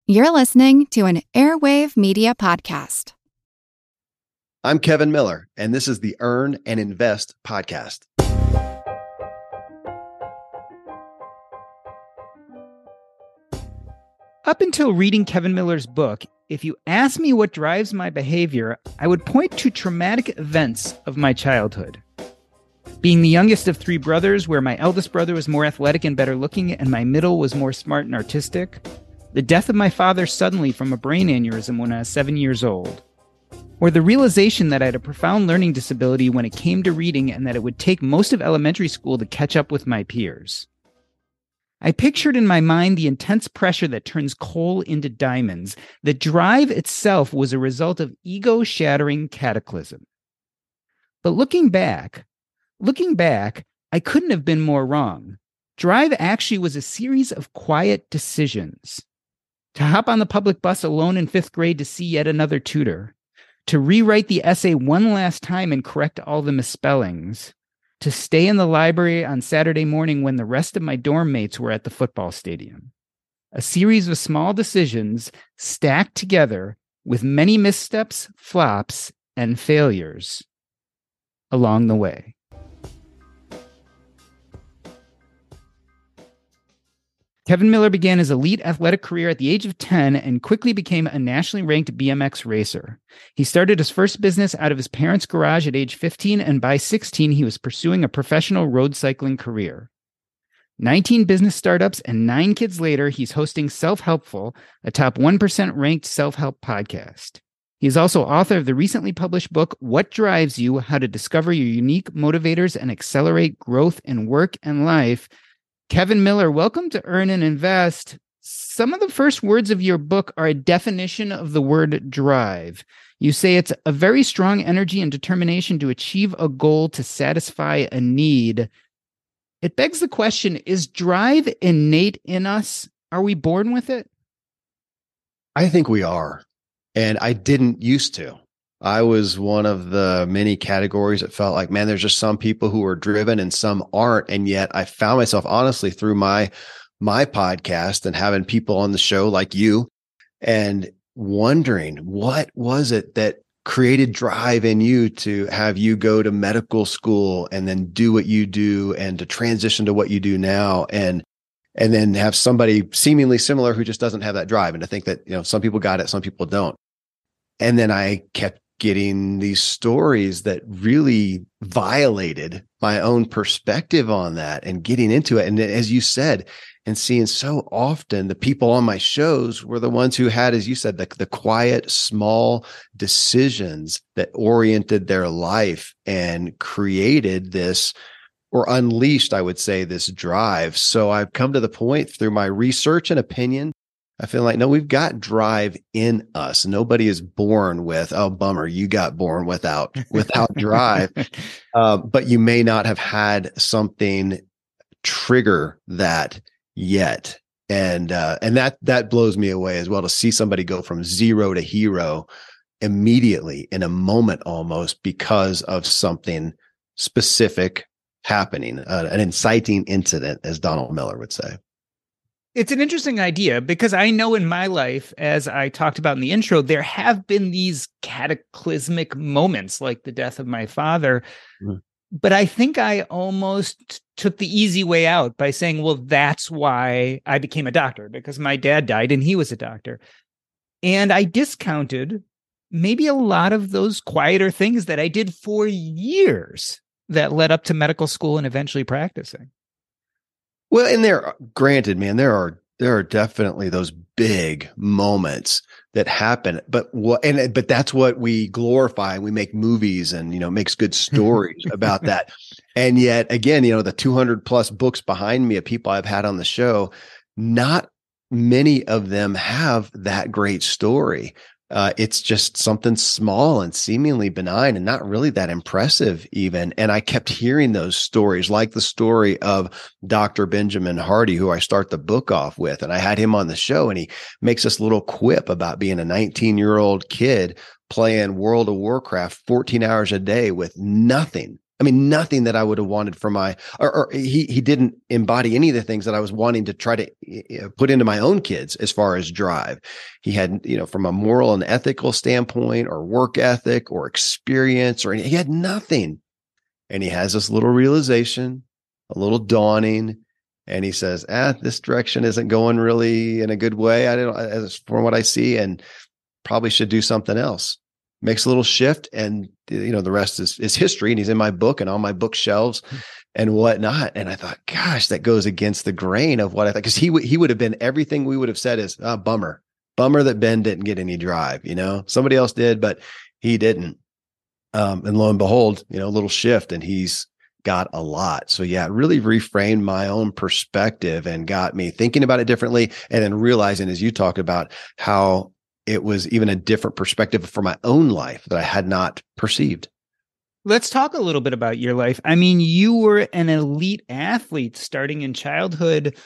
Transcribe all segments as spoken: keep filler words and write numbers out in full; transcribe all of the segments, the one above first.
You're listening to an Airwave Media Podcast. I'm Kevin Miller, and this is the Earn and Invest Podcast. Up until reading Kevin Miller's book, if you ask me what drives my behavior, I would point to traumatic events of my childhood. Being the youngest of three brothers, where my eldest brother was more athletic and better looking, and my middle was more smart and artistic. The death of my father suddenly from a brain aneurysm when I was seven years old. Or the realization that I had a profound learning disability when it came to reading and that it would take most of elementary school to catch up with my peers. I pictured in my mind the intense pressure that turns coal into diamonds. The drive itself was a result of ego-shattering cataclysm. But looking back, looking back, I couldn't have been more wrong. Drive actually was a series of quiet decisions. To hop on the public bus alone in fifth grade to see yet another tutor. To rewrite the essay one last time and correct all the misspellings. To stay in the library on Saturday morning when the rest of my dorm mates were at the football stadium. A series of small decisions stacked together with many missteps, flops, and failures along the way. Kevin Miller began his elite athletic career at the age of ten and quickly became a nationally ranked B M X racer. He started his first business out of his parents' garage at age fifteen, and by sixteen, he was pursuing a professional road cycling career. nineteen business startups and nine kids later, he's hosting Self-Helpful, a top one percent ranked self-help podcast. He is also author of the recently published book, What Drives You? How to Discover Your Unique Motivators and Accelerate Growth in Work and Life. Kevin Miller, welcome to Earn and Invest. Some of the first words of your book are a definition of the word drive. You say it's a very strong energy and determination to achieve a goal to satisfy a need. It begs the question, is drive innate in us? Are we born with it? I think we are. And I didn't used to. I was one of the many categories that felt like, man, there's just some people who are driven and some aren't. And yet I found myself honestly through my, my podcast and having people on the show like you and wondering what was it that created drive in you to have you go to medical school and then do what you do and to transition to what you do now. And, and then have somebody seemingly similar who just doesn't have that drive. And to think that, you know, some people got it, some people don't. And then I kept getting these stories that really violated my own perspective on that and getting into it. And as you said, and seeing so often the people on my shows were the ones who had, as you said, the, the quiet, small decisions that oriented their life and created this, or unleashed, I would say, this drive. So I've come to the point through my research and opinion, I feel like, no, we've got drive in us. Nobody is born with, oh, bummer, you got born without, without drive. Uh, but you may not have had something trigger that yet. And, uh, and that, that blows me away as well, to see somebody go from zero to hero immediately in a moment almost because of something specific happening, uh, an inciting incident, as Donald Miller would say. It's an interesting idea because I know in my life, as I talked about in the intro, there have been these cataclysmic moments like the death of my father. Mm. But I think I almost took the easy way out by saying, well, that's why I became a doctor, because my dad died and he was a doctor. And I discounted maybe a lot of those quieter things that I did for years that led up to medical school and eventually practicing. Well, and there, granted, man, there are there are definitely those big moments that happen, but what and but that's what we glorify. We make movies, and you know, makes good stories about that. And yet, again, you know, the two hundred plus books behind me of people I've had on the show, not many of them have that great story. Uh, it's just something small and seemingly benign and not really that impressive even. And I kept hearing those stories, like the story of Doctor Benjamin Hardy, who I start the book off with. And I had him on the show, and he makes this little quip about being a nineteen-year-old kid playing World of Warcraft fourteen hours a day with nothing I mean, nothing that I would have wanted for my, or, or he he didn't embody any of the things that I was wanting to try to uh, put into my own kids as far as drive. He had, you know, from a moral and ethical standpoint or work ethic or experience or any, he had nothing. And he has this little realization, a little dawning, and he says, ah, this direction isn't going really in a good way. I don't, as from what I see, and probably should do something else. Makes a little shift, and you know the rest is is history. And he's in my book and on my bookshelves and whatnot. And I thought, gosh, that goes against the grain of what I thought, because he would he would have been everything we would have said is ah, bummer, bummer that Ben didn't get any drive. You know, somebody else did, but he didn't. Um, and lo and behold, you know, a little shift, and he's got a lot. So yeah, it really reframed my own perspective and got me thinking about it differently, and then realizing, as you talked about, how it was even a different perspective for my own life that I had not perceived. Let's talk a little bit about your life. I mean, you were an elite athlete starting in childhood.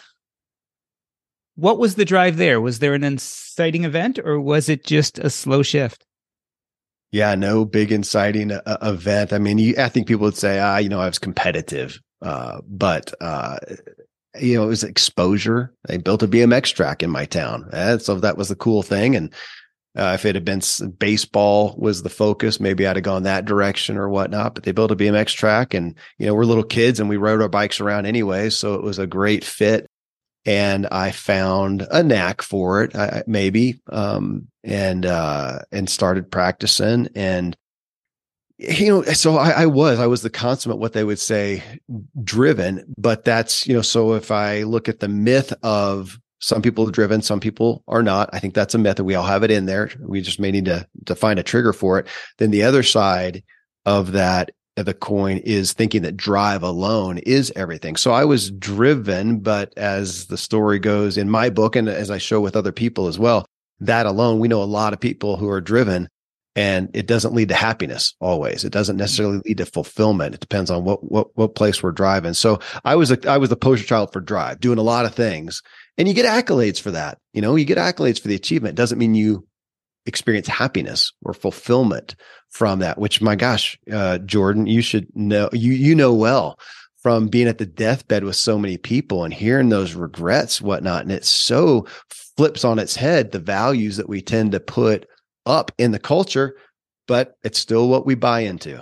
What was the drive there? Was there an inciting event, or was it just a slow shift? Yeah, no big inciting uh, event. I mean, you, I think people would say, ah, you know, I was competitive, uh, but uh, you know, it was exposure. They built a B M X track in my town. And so that was the cool thing. And uh, if it had been baseball was the focus, maybe I'd have gone that direction or whatnot, but they built a B M X track, and, you know, we're little kids and we rode our bikes around anyway. So it was a great fit. And I found a knack for it, I, maybe, um, and, uh, and started practicing. And, you know, so I, I was, I was the consummate, what they would say, driven, but that's, you know, so if I look at the myth of some people are driven, some people are not, I think that's a myth, and we all have it in there. We just may need to, to find a trigger for it. Then the other side of that, of the coin, is thinking that drive alone is everything. So I was driven, but as the story goes in my book, and as I show with other people as well, that alone, we know a lot of people who are driven, and it doesn't lead to happiness always. It doesn't necessarily lead to fulfillment. It depends on what what what place we're driving. So I was a I was the poster child for drive, doing a lot of things, and you get accolades for that. You know, you get accolades for the achievement. It doesn't mean you experience happiness or fulfillment from that. Which, my gosh, uh, Jordan, you should know. You you know well from being at the deathbed with so many people and hearing those regrets, whatnot, and it so flips on its head the values that we tend to put up in the culture, but it's still what we buy into.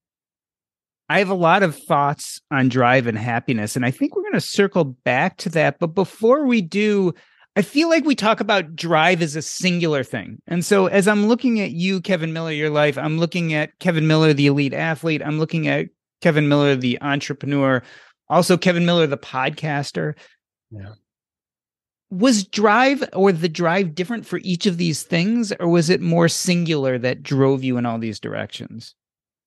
I have a lot of thoughts on drive and happiness, and I think we're going to circle back to that. But before we do, I feel like we talk about drive as a singular thing. And so as I'm looking at you, Kevin Miller, your life, I'm looking at Kevin Miller, the elite athlete. I'm looking at Kevin Miller, the entrepreneur, also Kevin Miller, the podcaster. Yeah. Was drive or the drive different for each of these things, or was it more singular that drove you in all these directions?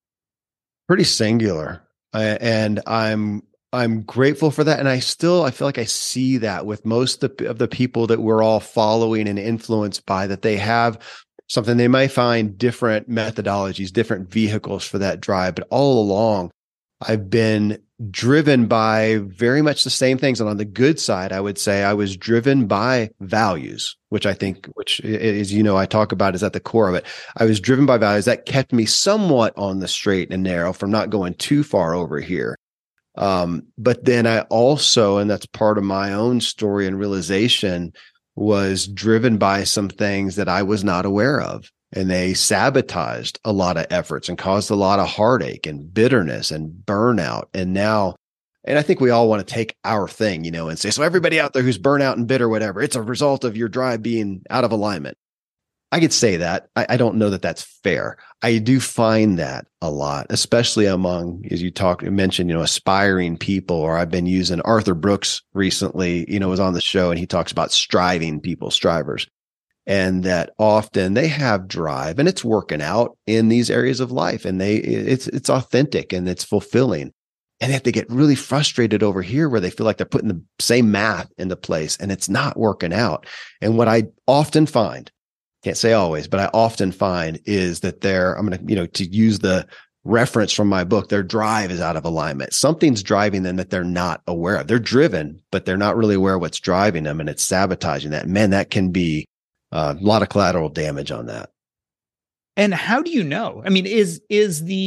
Pretty singular. I, and I'm I'm grateful for that. And I still, I feel like I see that with most of the, of the people that we're all following and influenced by, that they have something, they might find different methodologies, different vehicles for that drive. But all along, I've been driven by very much the same things. And on the good side, I would say I was driven by values, which I think, which is, you know, I talk about is at the core of it. I was driven by values that kept me somewhat on the straight and narrow from not going too far over here. Um, but then I also, and that's part of my own story and realization, was driven by some things that I was not aware of. And they sabotaged a lot of efforts and caused a lot of heartache and bitterness and burnout. And now, and I think we all want to take our thing, you know, and say, so everybody out there who's burnout and bitter, whatever, it's a result of your drive being out of alignment. I could say that. I, I don't know that that's fair. I do find that a lot, especially among, as you talk, you mentioned, you know, aspiring people, or I've been using Arthur Brooks recently, you know, was on the show, and he talks about striving people, strivers. And that often they have drive and it's working out in these areas of life, and they it's it's authentic and it's fulfilling. And if they get really frustrated over here where they feel like they're putting the same math into place and it's not working out. And what I often find, can't say always, but I often find is that they're, I'm going to, you know, to use the reference from my book, their drive is out of alignment. Something's driving them that they're not aware of. They're driven, but they're not really aware of what's driving them, and it's sabotaging that. Man, that can be Uh, a lot of collateral damage on that. And how do you know? I mean, is is the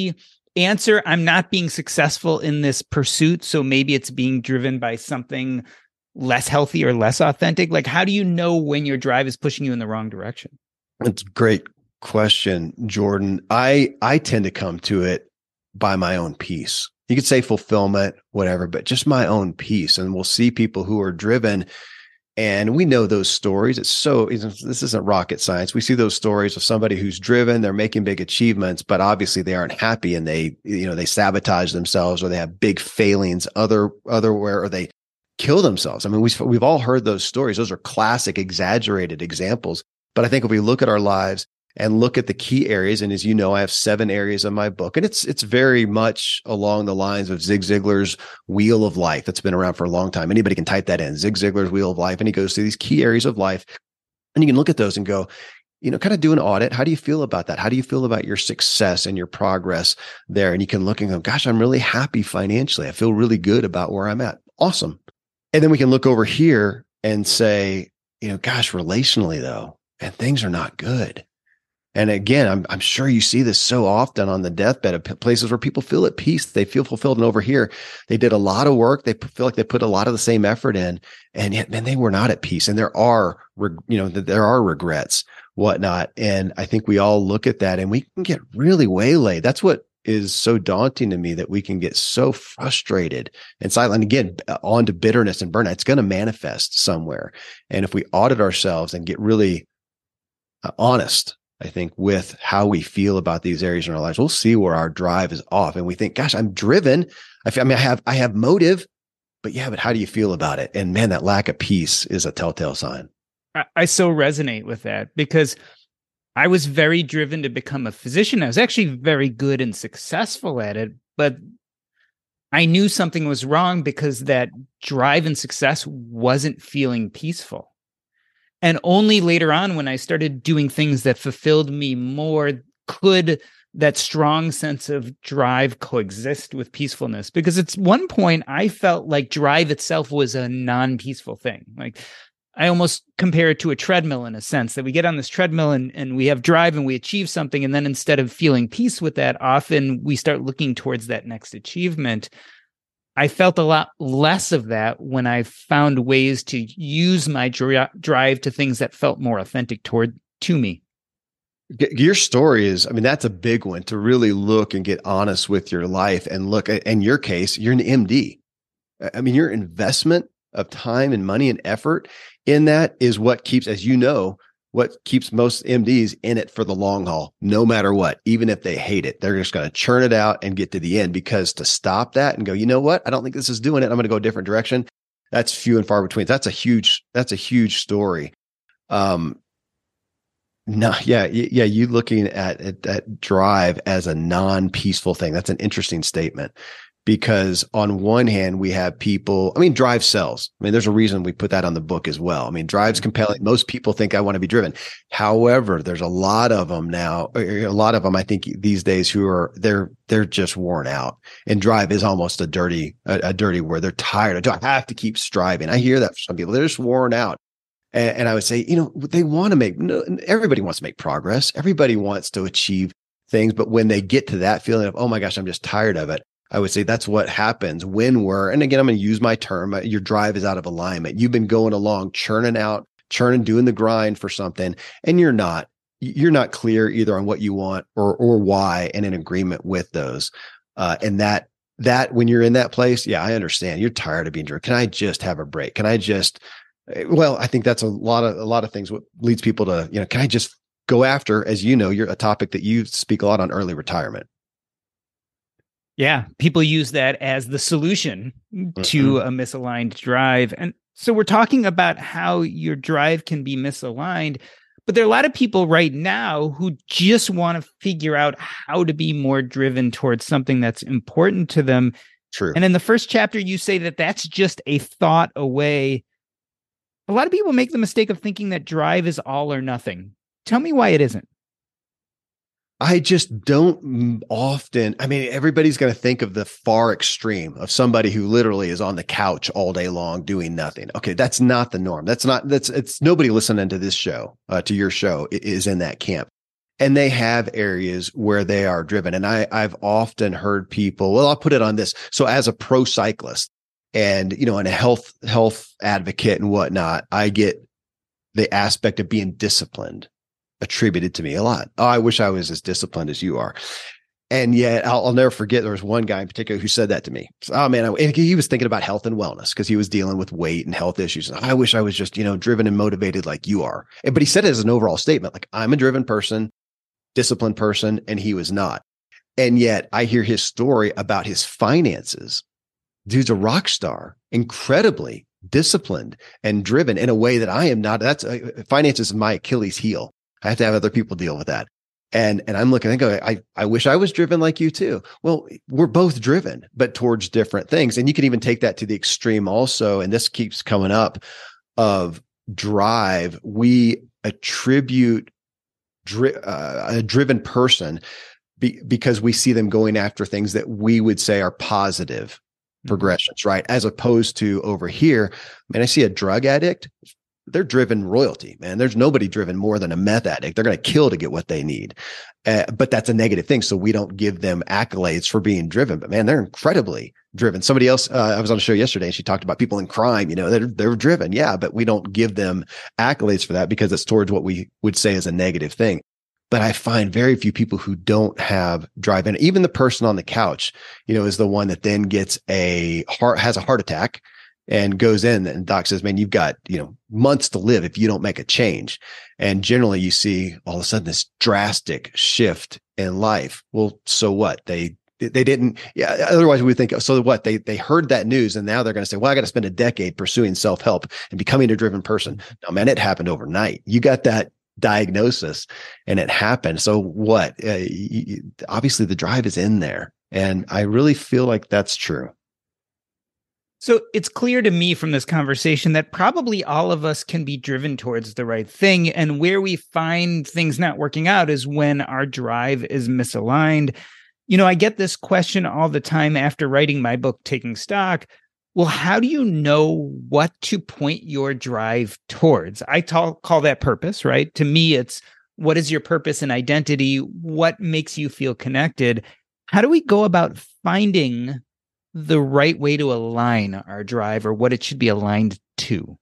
answer, I'm not being successful in this pursuit, so maybe it's being driven by something less healthy or less authentic? Like, how do you know when your drive is pushing you in the wrong direction? That's a great question, Jordan. I I tend to come to it by my own peace. You could say fulfillment, whatever, but just my own peace. And we'll see people who are driven, and we know those stories. It's so, this isn't rocket science. We see those stories of somebody who's driven, they're making big achievements, but obviously they aren't happy, and they, you know, they sabotage themselves, or they have big failings other, otherwhere, or they kill themselves. I mean, we've, we've all heard those stories. Those are classic, exaggerated examples. But I think if we look at our lives and look at the key areas, and as you know, I have seven areas of my book, and it's it's very much along the lines of Zig Ziglar's Wheel of Life. That's been around for a long time. Anybody can type that in, Zig Ziglar's Wheel of Life, and he goes through these key areas of life, and you can look at those and go, you know, kind of do an audit. How do you feel about that? How do you feel about your success and your progress there? And you can look and go, gosh, I'm really happy financially. I feel really good about where I'm at. Awesome. And then we can look over here and say, you know, gosh, relationally though, and things are not good. And again, I'm I'm sure you see this so often on the deathbed of places where people feel at peace, they feel fulfilled. And over here, they did a lot of work. They feel like they put a lot of the same effort in, and yet, man, they were not at peace. And there are, you know, there are regrets, whatnot. And I think we all look at that, and we can get really waylaid. That's what is so daunting to me, that we can get so frustrated and silent. And again, on to bitterness and burnout. It's going to manifest somewhere. And if we audit ourselves and get really uh, honest, I think, with how we feel about these areas in our lives, we'll see where our drive is off. And we think, gosh, I'm driven. I, feel, I mean, I have, I have motive, but yeah, but how do you feel about it? And man, that lack of peace is a telltale sign. I, I so resonate with that, because I was very driven to become a physician. I was actually very good and successful at it, but I knew something was wrong, because that drive and success wasn't feeling peaceful. And only later on, when I started doing things that fulfilled me more, could that strong sense of drive coexist with peacefulness. Because at one point, I felt like drive itself was a non-peaceful thing. Like, I almost compare it to a treadmill, in a sense, that we get on this treadmill and, and we have drive and we achieve something. And then instead of feeling peace with that, often we start looking towards that next achievement. I felt a lot less of that when I found ways to use my dri- drive to things that felt more authentic toward to me. Your story is, I mean, that's a big one, to really look and get honest with your life and look at, in your case, you're an M D. I mean, your investment of time and money and effort in that is what keeps, as you know, what keeps most M Ds in it for the long haul, no matter what. Even if they hate it, they're just going to churn it out and get to the end, because to stop that and go, you know what, I don't think this is doing it, I'm going to go a different direction, that's few and far between. That's a huge, that's a huge story. Um, no, yeah, yeah. You looking at, at at drive as a non-peaceful thing. That's an interesting statement, because on one hand, we have people, I mean, drive sells. I mean, there's a reason we put that on the book as well. I mean, drive's compelling. Most people think I want to be driven. However, there's a lot of them now, a lot of them, I think these days, who are, they're, they're just worn out. And drive is almost a dirty, a, a dirty word. They're tired. Do I have to keep striving? I hear that from some people. They're just worn out. And, and I would say, you know, they want to make, no, everybody wants to make progress. Everybody wants to achieve things. But when they get to that feeling of, oh my gosh, I'm just tired of it, I would say that's what happens when we're, and again, I'm going to use my term, your drive is out of alignment. You've been going along, churning out, churning, doing the grind for something, and you're not, you're not clear either on what you want or, or why, and in agreement with those. Uh, and that, that when you're in that place, yeah, I understand. You're tired of being driven. Can I just have a break? Can I just, well, I think that's a lot of, a lot of things what leads people to, you know, can I just go after, as you know, you're a topic that you speak a lot on, early retirement. Yeah, people use that as the solution mm-hmm. to a misaligned drive. And so we're talking about how your drive can be misaligned, but there are a lot of people right now who just want to figure out how to be more driven towards something that's important to them. True. And in the first chapter, you say that that's just a thought away. A lot of people make the mistake of thinking that drive is all or nothing. Tell me why it isn't. I just don't often, I mean, everybody's going to think of the far extreme of somebody who literally is on the couch all day long doing nothing. Okay, that's not the norm. That's not, that's, it's nobody listening to this show, uh, to your show is in that camp. And they have areas where they are driven. And I, I've often heard people, well, I'll put it on this. So as a pro cyclist and, you know, and a health, health advocate and whatnot, I get the aspect of being disciplined attributed to me a lot. Oh, I wish I was as disciplined as you are. And yet I'll, I'll never forget, there was one guy in particular who said that to me. So, oh man, I, and he was thinking about health and wellness because he was dealing with weight and health issues. I wish I was just, you know, driven and motivated like you are. But he said it as an overall statement, like, I'm a driven person, disciplined person, and he was not. And yet I hear his story about his finances. Dude's a rock star, incredibly disciplined and driven in a way that I am not. That's uh, finances is my Achilles heel. I have to have other people deal with that. And, and I'm looking and go, I, I wish I was driven like you too. Well, we're both driven, but towards different things. And you can even take that to the extreme also. And this keeps coming up of drive. We attribute dri- uh, a driven person be, because we see them going after things that we would say are positive mm-hmm. progressions, right? As opposed to over here, man, I see a drug addict. They're driven royalty, man. There's nobody driven more than a meth addict. They're going to kill to get what they need. Uh, but that's a negative thing. So we don't give them accolades for being driven, but man, they're incredibly driven. Somebody else, uh, I was on a show yesterday and she talked about people in crime, you know, they're, they're driven. Yeah. But we don't give them accolades for that because it's towards what we would say is a negative thing. But I find very few people who don't have drive. And even the person on the couch, you know, is the one that then gets a heart, has a heart attack and goes in, and doc says, man, you've got, you know, months to live if you don't make a change. And generally you see all of a sudden this drastic shift in life. Well, so what? They, they didn't, yeah. Otherwise we would think, so what? They, they heard that news and now they're going to say, well, I got to spend a decade pursuing self-help and becoming a driven person. No, man, it happened overnight. You got that diagnosis and it happened. So what? Uh, you, obviously the drive is in there. And I really feel like that's true. So it's clear to me from this conversation that probably all of us can be driven towards the right thing. And where we find things not working out is when our drive is misaligned. You know, I get this question all the time after writing my book, Taking Stock. Well, how do you know what to point your drive towards? I ta- call that purpose, right? To me, it's what is your purpose and identity? What makes you feel connected? How do we go about finding the right way to align our drive or what it should be aligned to?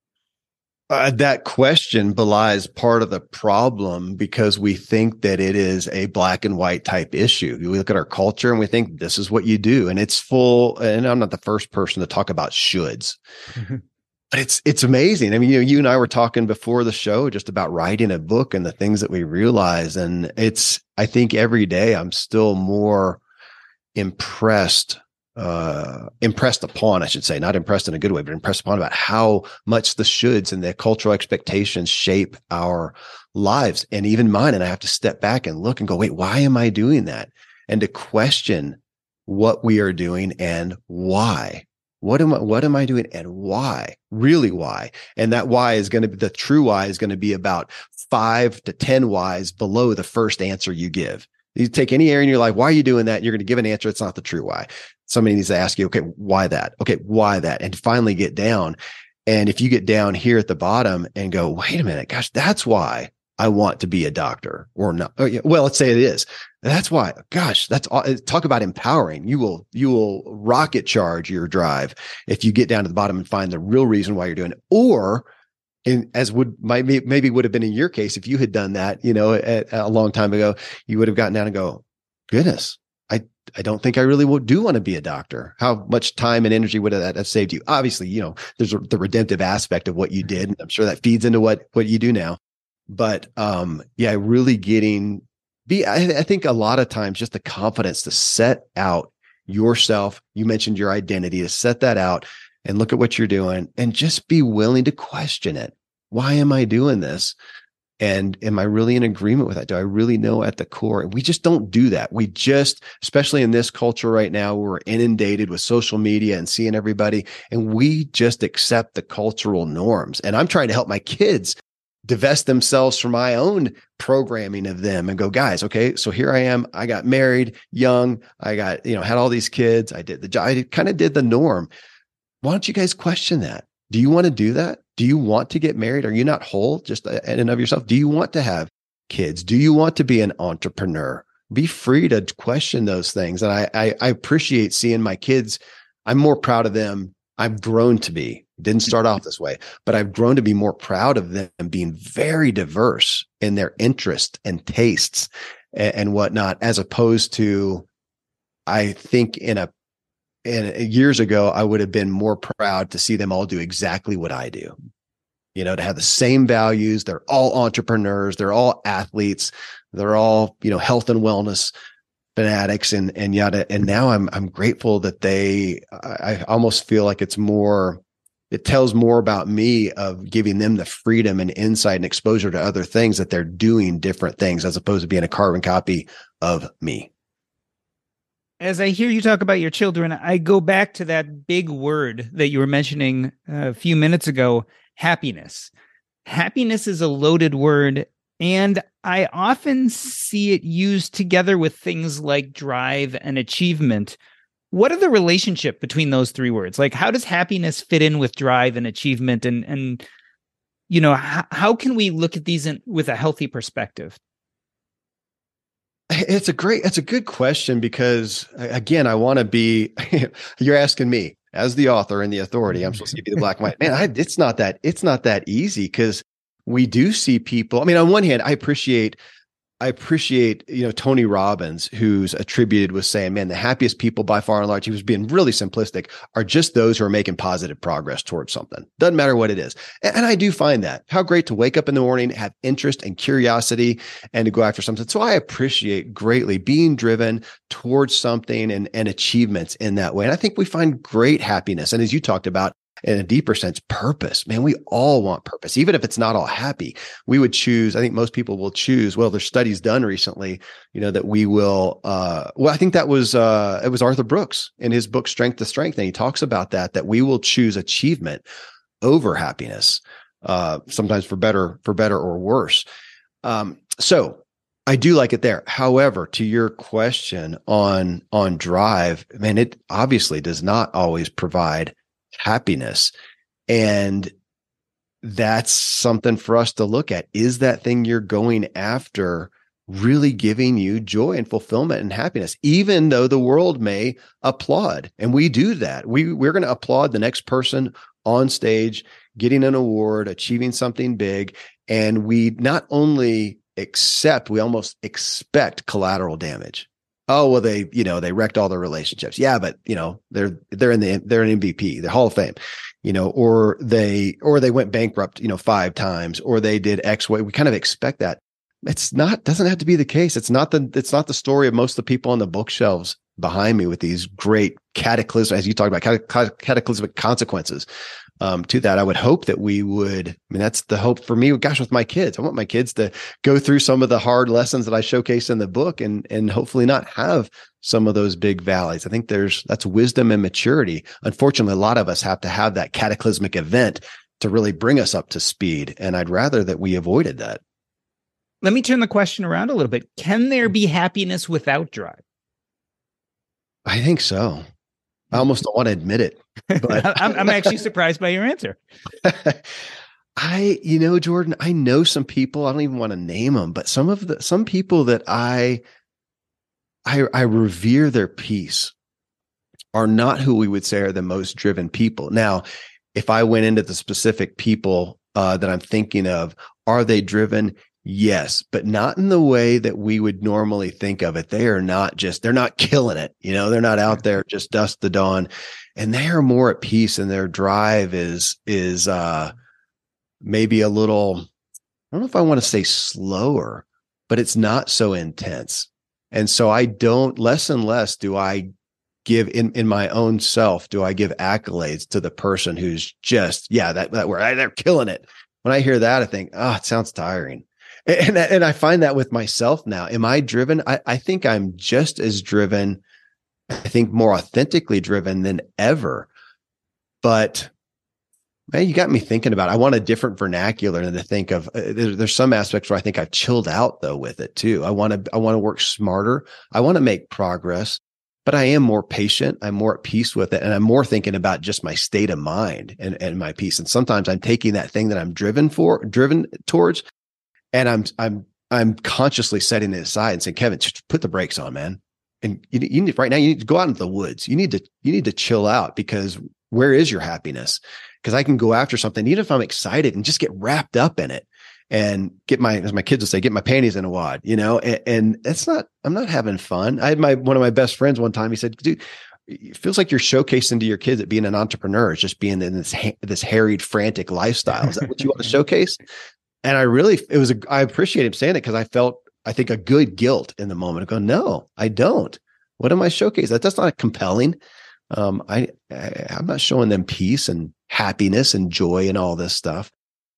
Uh, that question belies part of the problem because we think that it is a black and white type issue. We look at our culture and we think this is what you do. And it's full, and I'm not the first person to talk about shoulds, but it's, it's amazing. I mean, you know, you and I were talking before the show just about writing a book and the things that we realize. And it's, I think every day I'm still more impressed Uh, impressed upon, I should say, not impressed in a good way, but impressed upon about how much the shoulds and the cultural expectations shape our lives and even mine. And I have to step back and look and go, wait, why am I doing that? And to question what we are doing and why. What am I, what am I doing and why? Really why? And that why is going to be, the true why is going to be about five to ten whys below the first answer you give. You take any area in your life, why are you doing that? You're going to give an answer. It's not the true why. Somebody needs to ask you, okay, why that? Okay, why that? And finally get down. And if you get down here at the bottom and go, wait a minute, gosh, that's why I want to be a doctor or not. Oh, yeah, well, let's say it is. That's why, gosh, that's all. Talk about empowering. You will, you will rocket charge your drive if you get down to the bottom and find the real reason why you're doing it. Or And as would might maybe would have been in your case, if you had done that, you know, a, a long time ago, you would have gotten down and go, goodness, I, I don't think I really would do want to be a doctor. How much time and energy would that have saved you? Obviously, you know, there's a, the redemptive aspect of what you did. And I'm sure that feeds into what, what you do now. But um, yeah, really getting, be, I, I think a lot of times just the confidence to set out yourself. You mentioned your identity, to set that out and look at what you're doing and just be willing to question it. Why am I doing this? And am I really in agreement with that? Do I really know at the core? We just don't do that. We just, especially in this culture right now, we're inundated with social media and seeing everybody, and we just accept the cultural norms. And I'm trying to help my kids divest themselves from my own programming of them and go, guys, okay, so here I am. I got married young. I got, you know, had all these kids. I did the job. I kind of did the norm. Why don't you guys question that? Do you want to do that? Do you want to get married? Are you not whole just in and of yourself? Do you want to have kids? Do you want to be an entrepreneur? Be free to question those things. And I, I, I appreciate seeing my kids. I'm more proud of them. I've grown to be, didn't start off this way, but I've grown to be more proud of them being very diverse in their interests and tastes and, and whatnot, as opposed to, I think in a, in years ago, I would have been more proud to see them all do exactly what I do. You know, to have the same values. They're all entrepreneurs. They're all athletes. They're all, you know, health and wellness fanatics and, and yada. And now I'm, I'm grateful that they, I, I almost feel like it's more, it tells more about me of giving them the freedom and insight and exposure to other things, that they're doing different things as opposed to being a carbon copy of me. As I hear you talk about your children, I go back to that big word that you were mentioning a few minutes ago, happiness. Happiness is a loaded word, and I often see it used together with things like drive and achievement. What are the relationship between those three words? Like, how does happiness fit in with drive and achievement? And, and you know, how, how can we look at these in, with a healthy perspective? It's a great, it's a good question, because again, I want to be, you're asking me as the author and the authority, I'm supposed to give you the black and white. Man, I, it's not that, it's not that easy, because we do see people. I mean, on one hand, I appreciate, I appreciate, you know, Tony Robbins, who's attributed with saying, man, the happiest people by far and large, he was being really simplistic, are just those who are making positive progress towards something. Doesn't matter what it is. And, and I do find that how great to wake up in the morning, have interest and curiosity, and to go after something. So I appreciate greatly being driven towards something and, and achievements in that way. And I think we find great happiness. And as you talked about, in a deeper sense, purpose. Man, we all want purpose, even if it's not all happy. We would choose, I think most people will choose, well, there's studies done recently, you know, that we will, uh, well, I think that was, uh, it was Arthur Brooks in his book, Strength to Strength. And he talks about that, that we will choose achievement over happiness, uh, sometimes for better, for better or worse. Um, so I do like it there. However, to your question on, on drive, man, it obviously does not always provide happiness. And that's something for us to look at. Is that thing you're going after really giving you joy and fulfillment and happiness, even though the world may applaud? And we do that. We, we're going to applaud the next person on stage, getting an award, achieving something big. And we not only accept, we almost expect collateral damage. Oh, well, they, you know, they wrecked all their relationships. Yeah, but you know, they're, they're in the, they're an M V P, the Hall of Fame, you know, or they, or they went bankrupt, you know, five times, or they did X way. We kind of expect that. It's not, doesn't have to be the case. It's not the, it's not the story of most of the people on the bookshelves behind me with these great cataclysm, as you talked about, cataclysmic consequences. Um, to that, I would hope that we would, I mean, that's the hope for me. Gosh, with my kids, I want my kids to go through some of the hard lessons that I showcase in the book, and, and hopefully not have some of those big valleys. I think there's, that's wisdom and maturity. Unfortunately, a lot of us have to have that cataclysmic event to really bring us up to speed. And I'd rather that we avoided that. Let me turn the question around a little bit. Can there be happiness without drive? I think so. I almost don't want to admit it, but I'm, I'm actually surprised by your answer. I, you know, Jordan, I know some people, I don't even want to name them, but some of the, some people that I, I, I revere their peace are not who we would say are the most driven people. Now, if I went into the specific people uh, that I'm thinking of, are they driven? Yes, but not in the way that we would normally think of it. They are not just, they're not killing it. You know, they're not out there just dust to dawn, and they are more at peace, and their drive is, is, uh, maybe a little, I don't know if I want to say slower, but it's not so intense. And so I don't, less and less do I give in, in my own self, do I give accolades to the person who's just, yeah, that, that where they're killing it. When I hear that, I think, oh, it sounds tiring. And, and I find that with myself now. Am I driven? I, I think I'm just as driven, I think more authentically driven than ever. But man, you got me thinking about it. I want a different vernacular than to think of. Uh, there, there's some aspects where I think I've chilled out though with it too. I want to, I want to work smarter. I want to make progress, but I am more patient. I'm more at peace with it. And I'm more thinking about just my state of mind and, and my peace. And sometimes I'm taking that thing that I'm driven for, driven towards, and I'm, I'm I'm consciously setting it aside and saying, Kevin, just put the brakes on, man. And you, you need right now, you need to go out into the woods. You need to, you need to chill out, because where is your happiness? Because I can go after something, even if I'm excited, and just get wrapped up in it and get my, as my kids would say, get my panties in a wad, you know, and, and it's not, I'm not having fun. I had my, one of my best friends one time, he said, dude, it feels like you're showcasing to your kids that being an entrepreneur is just being in this, this harried, frantic lifestyle. Is that what you want to showcase? And I really, it was, a, I appreciate him saying it, because I felt, I think, a good guilt in the moment. I go, no, I don't. What am I showcasing? That, that's not compelling. Um, I, I, I'm not showing them peace and happiness and joy and all this stuff.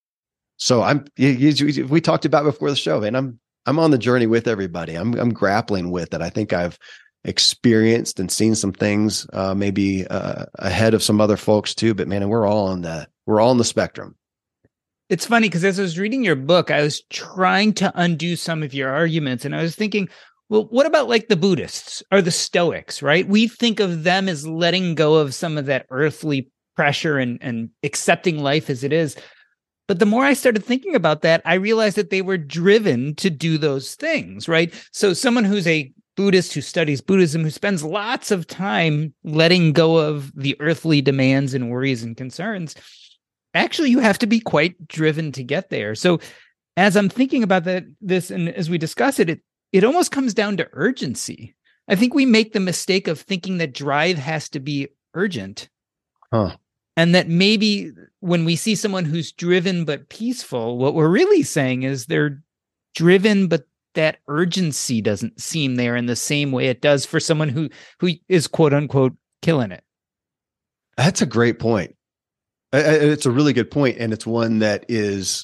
So I'm, you, you, we talked about before the show, and I'm, I'm on the journey with everybody. I'm, I'm grappling with it. I think I've experienced and seen some things, uh, maybe uh, ahead of some other folks too. But man, we're all on the, we're all on the spectrum. It's funny, because as I was reading your book, I was trying to undo some of your arguments, and I was thinking, well, what about like the Buddhists or the Stoics, right? We think of them as letting go of some of that earthly pressure and, and accepting life as it is. But the more I started thinking about that, I realized that they were driven to do those things, right? So someone who's a Buddhist, who studies Buddhism, who spends lots of time letting go of the earthly demands and worries and concerns, actually, you have to be quite driven to get there. So as I'm thinking about that, this, and as we discuss it, it, it almost comes down to urgency. I think we make the mistake of thinking that drive has to be urgent. Huh. And that maybe when we see someone who's driven but peaceful, what we're really saying is they're driven, but that urgency doesn't seem there in the same way it does for someone who, who is quote unquote killing it. That's a great point. It's a really good point, and it's one that is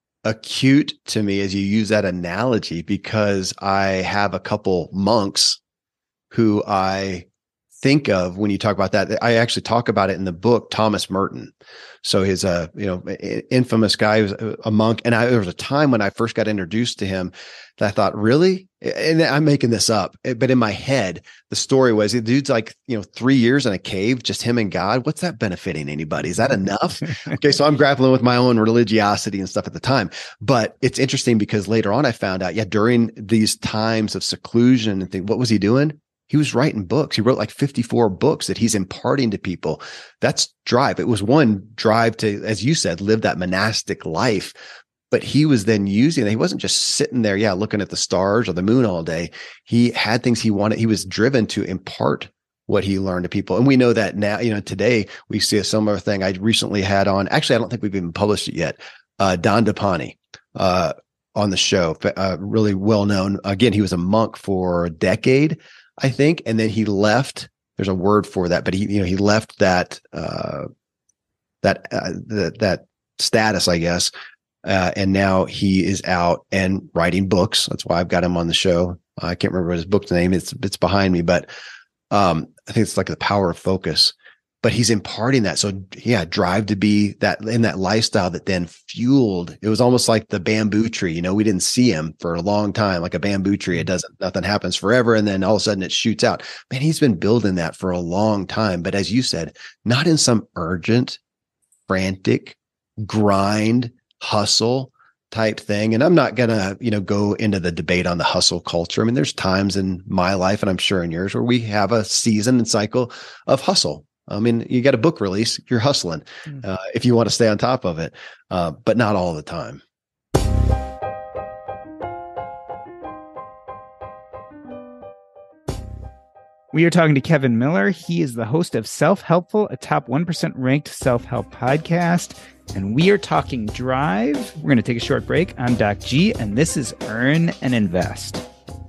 acute to me as you use that analogy, because I have a couple monks who I think of when you talk about that. I actually talk about it in the book, Thomas Merton. So he's a, you know, infamous guy, he was a monk. And I, there was a time when I first got introduced to him that I thought, really? And I'm making this up, but in my head, the story was the dude's like, you know, three years in a cave, just him and God. What's that benefiting anybody? Is that enough? Okay. So I'm grappling with my own religiosity and stuff at the time, but it's interesting because later on I found out, yeah, during these times of seclusion and think, what was he doing? He was writing books. He wrote like fifty-four books that he's imparting to people. That's drive. It was one drive to, as you said, live that monastic life. But he was then using it. He wasn't just sitting there, yeah, looking at the stars or the moon all day. He had things he wanted. He was driven to impart what he learned to people. And we know that now, you know, today we see a similar thing. I recently had on, actually, I don't think we've even published it yet, uh, Dandapani, uh, on the show, uh, really well known. Again, he was a monk for a decade, I think. And then he left, there's a word for that, but he, you know, he left that, uh, that, uh, that, that status, I guess. Uh, and now he is out and writing books. That's why I've got him on the show. I can't remember his book's name. It's, it's behind me, but, um, I think it's like The Power of Focus, but he's imparting that. So yeah, drive to be that in that lifestyle that then fueled. It was almost like the bamboo tree. You know, we didn't see him for a long time, like a bamboo tree. It doesn't, nothing happens forever. And then all of a sudden it shoots out. Man, he's been building that for a long time. But as you said, not in some urgent, frantic grind, hustle type thing. And I'm not going to, you know, go into the debate on the hustle culture. I mean, there's times in my life, and I'm sure in yours, where we have a season and cycle of hustle. I mean, you got a book release, you're hustling uh, if you want to stay on top of it, uh, but not all the time. We are talking to Kevin Miller. He is the host of Self-Helpful, a top one percent ranked self-help podcast. And we are talking drive. We're going to take a short break. I'm Doc G, and this is Earn and Invest.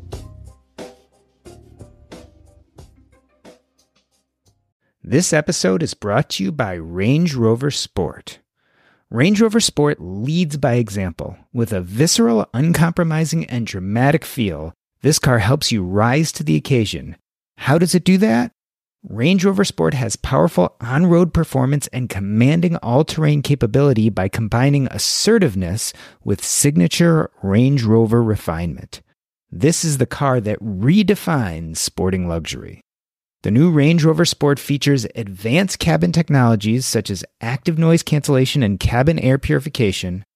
This episode is brought to you by Range Rover Sport. Range Rover Sport leads by example. With a visceral, uncompromising, and dramatic feel, this car helps you rise to the occasion. How does it do that? Range Rover Sport has powerful on-road performance and commanding all-terrain capability by combining assertiveness with signature Range Rover refinement. This is the car that redefines sporting luxury. The new Range Rover Sport features advanced cabin technologies such as active noise cancellation and cabin air purification,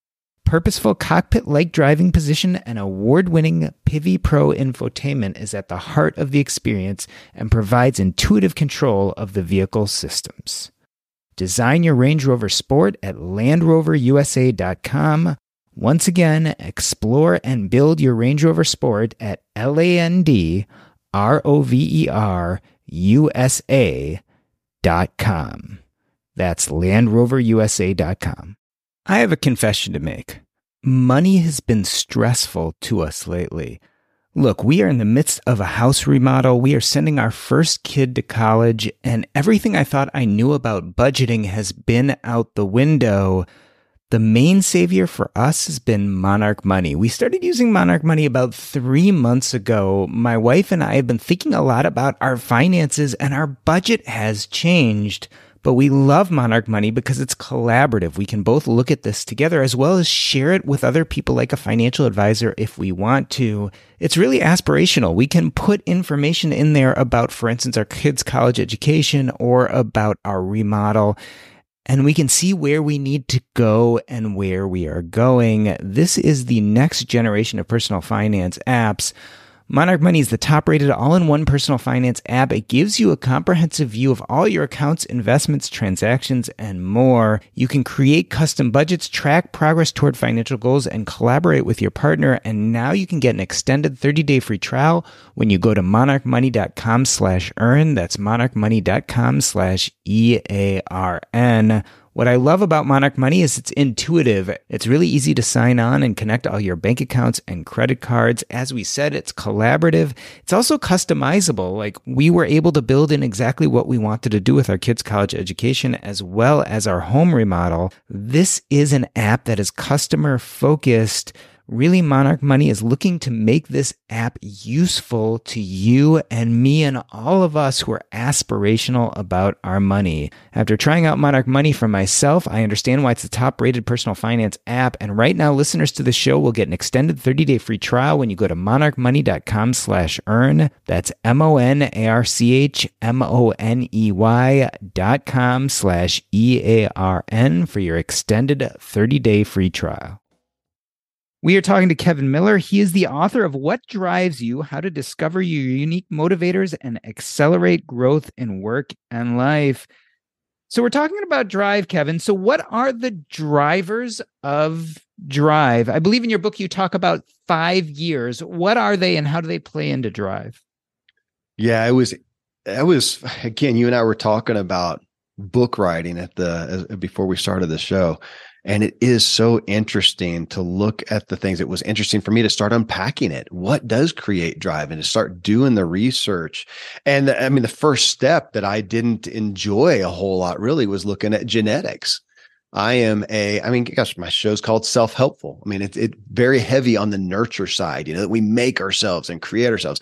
Purposeful cockpit-like driving position and award-winning Pivi Pro infotainment is at the heart of the experience and provides intuitive control of the vehicle systems. Design your Range Rover Sport at land rover u s a dot com. Once again, explore and build your Range Rover Sport at L A N D R O V E R U S A dot com. That's land rover u s a dot com. I have a confession to make. Money has been stressful to us lately. Look, we are in the midst of a house remodel. We are sending our first kid to college, and everything I thought I knew about budgeting has been out the window. The main savior for us has been Monarch Money. We started using Monarch Money about three months ago. My wife and I have been thinking a lot about our finances, and our budget has changed. But we love Monarch Money because it's collaborative. We can both look at this together as well as share it with other people like a financial advisor if we want to. It's really aspirational. We can put information in there about, for instance, our kids' college education or about our remodel. And we can see where we need to go and where we are going. This is the next generation of personal finance apps. Monarch Money is the top-rated all-in-one personal finance app. It gives you a comprehensive view of all your accounts, investments, transactions, and more. You can create custom budgets, track progress toward financial goals, and collaborate with your partner. And now you can get an extended thirty-day free trial when you go to monarch money dot com slash earn. That's monarch money dot com slash E A R N. What I love about Monarch Money is it's intuitive. It's really easy to sign on and connect all your bank accounts and credit cards. As we said, it's collaborative. It's also customizable. Like, we were able to build in exactly what we wanted to do with our kids' college education as well as our home remodel. This is an app that is customer focused. Really, Monarch Money is looking to make this app useful to you and me and all of us who are aspirational about our money. After trying out Monarch Money for myself, I understand why it's the top-rated personal finance app. And right now, listeners to the show will get an extended thirty-day free trial when you go to monarch money dot com slash earn. That's M O N A R C H M O N E Y dot com slash E A R N for your extended thirty-day free trial. We are talking to Kevin Miller. He is the author of What Drives You: How to Discover Your Unique Motivators and Accelerate Growth in Work and Life. So we're talking about drive, Kevin. So what are the drivers of drive? I believe in your book you talk about five years. What are they and how do they play into drive? Yeah, it was, it was, again, you and I were talking about book writing at the, before we started the show. And it is so interesting to look at the things. It was interesting for me to start unpacking it. What does create drive, and to start doing the research. And I mean, the first step that I didn't enjoy a whole lot really was looking at genetics. I am a, I mean, gosh, my show's called Self-Helpful. I mean, it's it very heavy on the nurture side, you know, that we make ourselves and create ourselves,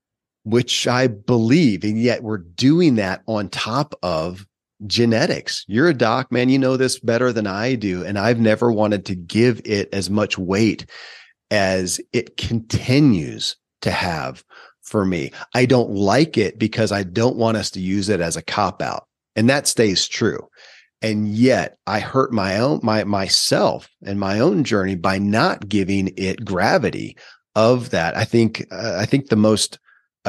which I believe, and yet we're doing that on top of genetics. You're a doc, man. You know this better than I do. And I've never wanted to give it as much weight as it continues to have for me. I don't like it because I don't want us to use it as a cop-out. And that stays true. And yet I hurt my own, my, myself and my own journey by not giving it gravity of that. I think, uh, I think the most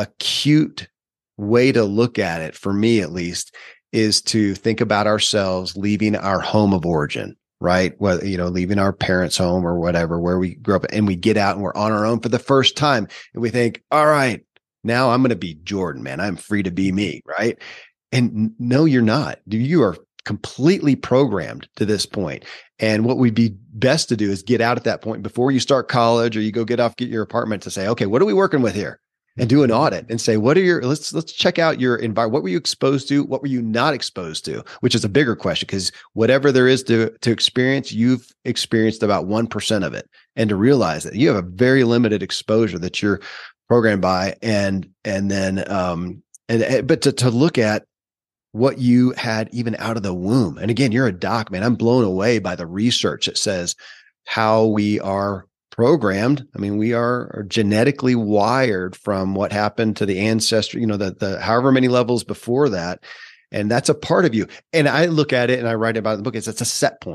acute way to look at it, for me at least, is to think about ourselves leaving our home of origin, right? Well, you know, leaving our parents' home or whatever, where we grew up, and we get out and we're on our own for the first time. And we think, all right, now I'm going to be Jordan, man. I'm free to be me, right? And no, you're not. You are completely programmed to this point. And what would be best to do is get out at that point before you start college or you go get off, get your apartment, to say, okay, what are we working with here? And do an audit and say, what are your, let's, let's check out your environment. What were you exposed to? What were you not exposed to? Which is a bigger question, because whatever there is to, to experience, you've experienced about one percent of it. And to realize that you have a very limited exposure that you're programmed by. And, and then, um, and, but to, to look at what you had even out of the womb. And again, you're a doc, man. I'm blown away by the research that says how we are programmed. I mean, we are, are genetically wired from what happened to the ancestry, you know, the, the however many levels before that. And that's a part of you. And I look at it and I write about it in the book. It's, it's a set point.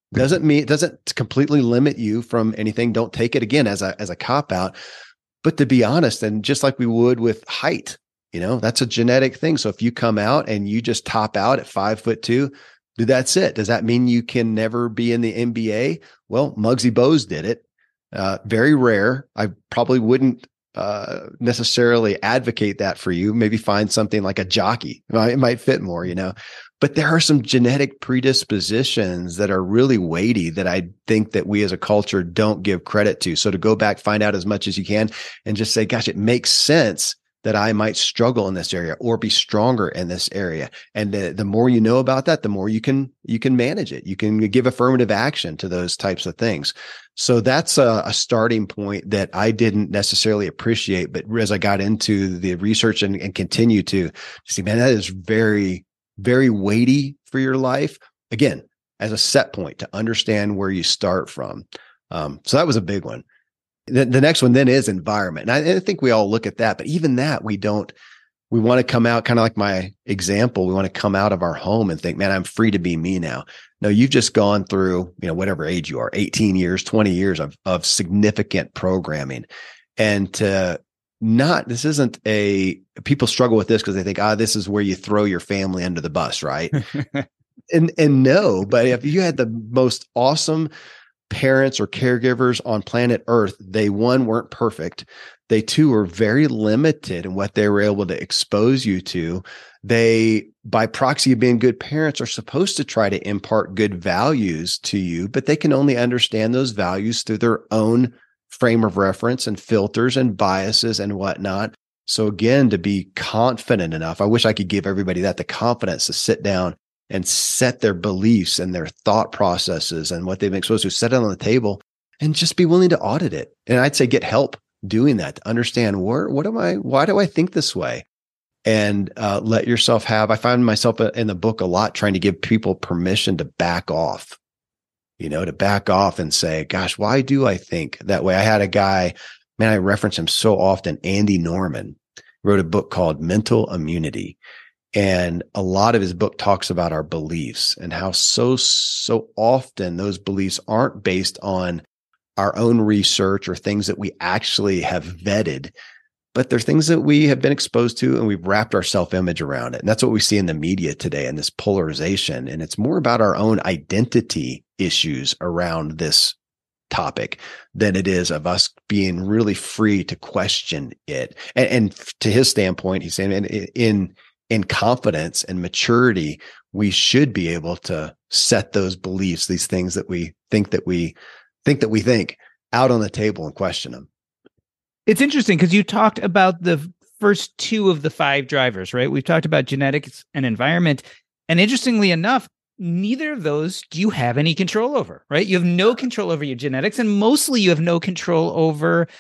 Doesn't mean, doesn't completely limit you from anything. Don't take it again as a, as a cop out, but to be honest, and just like we would with height, you know, that's a genetic thing. So if you come out and you just top out at five foot two, that's it. Does that mean you can never be in the N B A? Well, Muggsy Bogues did it. Uh, very rare. I probably wouldn't uh, necessarily advocate that for you. Maybe find something like a jockey. It might fit more, you know, but there are some genetic predispositions that are really weighty that I think that we as a culture don't give credit to. So to go back, find out as much as you can and just say, gosh, it makes sense that I might struggle in this area or be stronger in this area. And the, the more you know about that, the more you can, you can manage it. You can give affirmative action to those types of things. So that's a, a starting point that I didn't necessarily appreciate, but as I got into the research and, and continue to see, man, that is very, very weighty for your life. Again, as a set point to understand where you start from. Um, so that was a big one. The, the next one then is environment. And I, I think we all look at that, but even that we don't, we want to come out kind of like my example. We want to come out of our home and think, man, I'm free to be me now. No, you've just gone through, you know, whatever age you are, eighteen years, twenty years of, of significant programming. And to not, this isn't a, people struggle with this because they think, ah, this is where you throw your family under the bus, right? and, and no, but if you had the most awesome parents or caregivers on planet Earth, they one, weren't perfect. They two, were very limited in what they were able to expose you to. They, by proxy of being good parents, are supposed to try to impart good values to you, but they can only understand those values through their own frame of reference and filters and biases and whatnot. So again, to be confident enough, I wish I could give everybody that, the confidence to sit down and set their beliefs and their thought processes and what they've been exposed to, set it on the table and just be willing to audit it. And I'd say get help doing that to understand where, what am I, why do I think this way? And uh, let yourself have, I find myself in the book a lot trying to give people permission to back off, you know, to back off and say, gosh, why do I think that way? I had a guy, man, I reference him so often, Andy Norman, wrote a book called Mental Immunity. And a lot of his book talks about our beliefs and how so, so often those beliefs aren't based on our own research or things that we actually have vetted, but they're things that we have been exposed to and we've wrapped our self-image around it. And that's what we see in the media today and this polarization. And it's more about our own identity issues around this topic than it is of us being really free to question it. And, and to his standpoint, he's saying in, in in confidence and maturity, we should be able to set those beliefs, these things that we think that we think that we think out on the table and question them. It's interesting because you talked about the first two of the five drivers, right? We've talked about genetics and environment. And interestingly enough, neither of those do you have any control over, right? You have no control over your genetics, and mostly you have no control over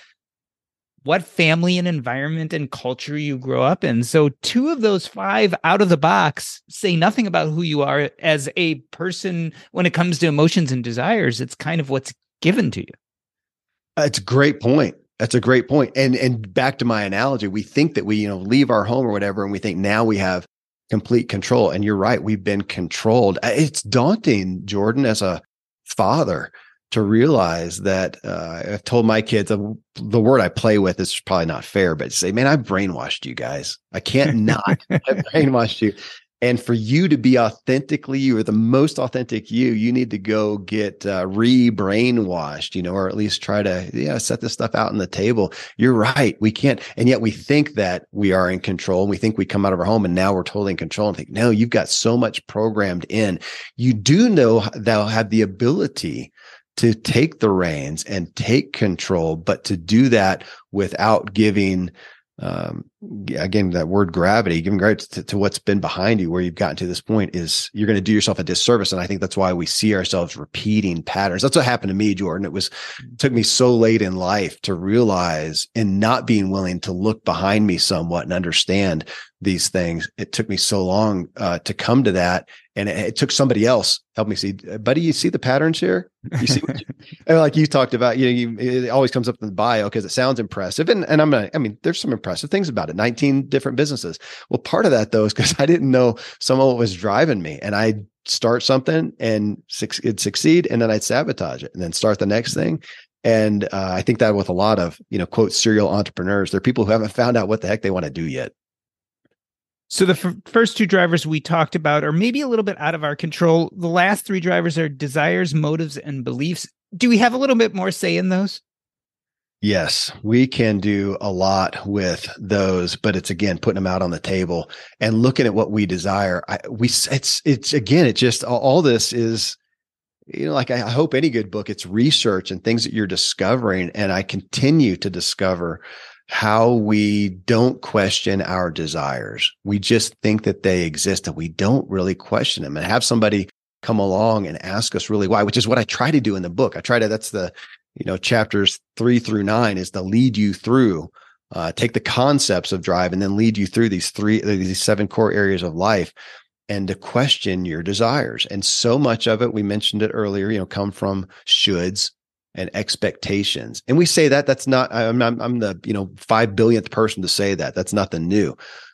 what family and environment and culture you grow up in. So two of those five out of the box say nothing about who you are as a person when it comes to emotions and desires. It's kind of what's given to you. That's a great point. That's a great point. And and back to my analogy, we think that we, you know, leave our home or whatever, and we think now we have complete control. And you're right, we've been controlled. It's daunting, Jordan, as a father, to realize that uh, I've told my kids, uh, the word I play with is probably not fair, but say, man, I've brainwashed you guys. I can't not. I've brainwashed you. And for you to be authentically you, or the most authentic you, you need to go get uh, re-brainwashed, you know, or at least try to, yeah, set this stuff out on the table. You're right. We can't. And yet we think that we are in control. And we think we come out of our home and now we're totally in control and think, no, you've got so much programmed in. You do know they'll have the ability to take the reins and take control, but to do that without giving, um, again, that word gravity, giving gravity to, to what's been behind you, where you've gotten to this point, is you're going to do yourself a disservice. And I think that's why we see ourselves repeating patterns. That's what happened to me, Jordan. It was, it took me so late in life to realize, and not being willing to look behind me somewhat and understand these things. It took me so long uh, to come to that. And it, it took somebody else help me see, buddy, you see the patterns here? You see, what you, and like you talked about, you know, you, it always comes up in the bio because it sounds impressive. And, and I'm going to, I mean, there's some impressive things about it. nineteen different businesses. Well, part of that though, is because I didn't know some of what was driving me. And I start something and it'd succeed, and then I'd sabotage it and then start the next thing. And uh, I think that with a lot of, you know, quote, serial entrepreneurs, they're people who haven't found out what the heck they want to do yet. So the f- first two drivers we talked about are maybe a little bit out of our control. The last three drivers are desires, motives, and beliefs. Do we have a little bit more say in those? Yes, we can do a lot with those, but it's again putting them out on the table and looking at what we desire. I, we it's it's again, it just all, all this is, you know, like I hope any good book, it's research and things that you're discovering, and I continue to discover how we don't question our desires. We just think that they exist and we don't really question them, and have somebody come along and ask us really why, which is what I try to do in the book. I try to, that's the, you know, chapters three through nine is to lead you through, uh, take the concepts of drive and then lead you through these three, these seven core areas of life, and to question your desires. And so much of it, we mentioned it earlier, you know, come from shoulds and expectations. And we say that, that's not, I'm, I'm, I'm the, you know, five billionth person to say that. That's nothing new.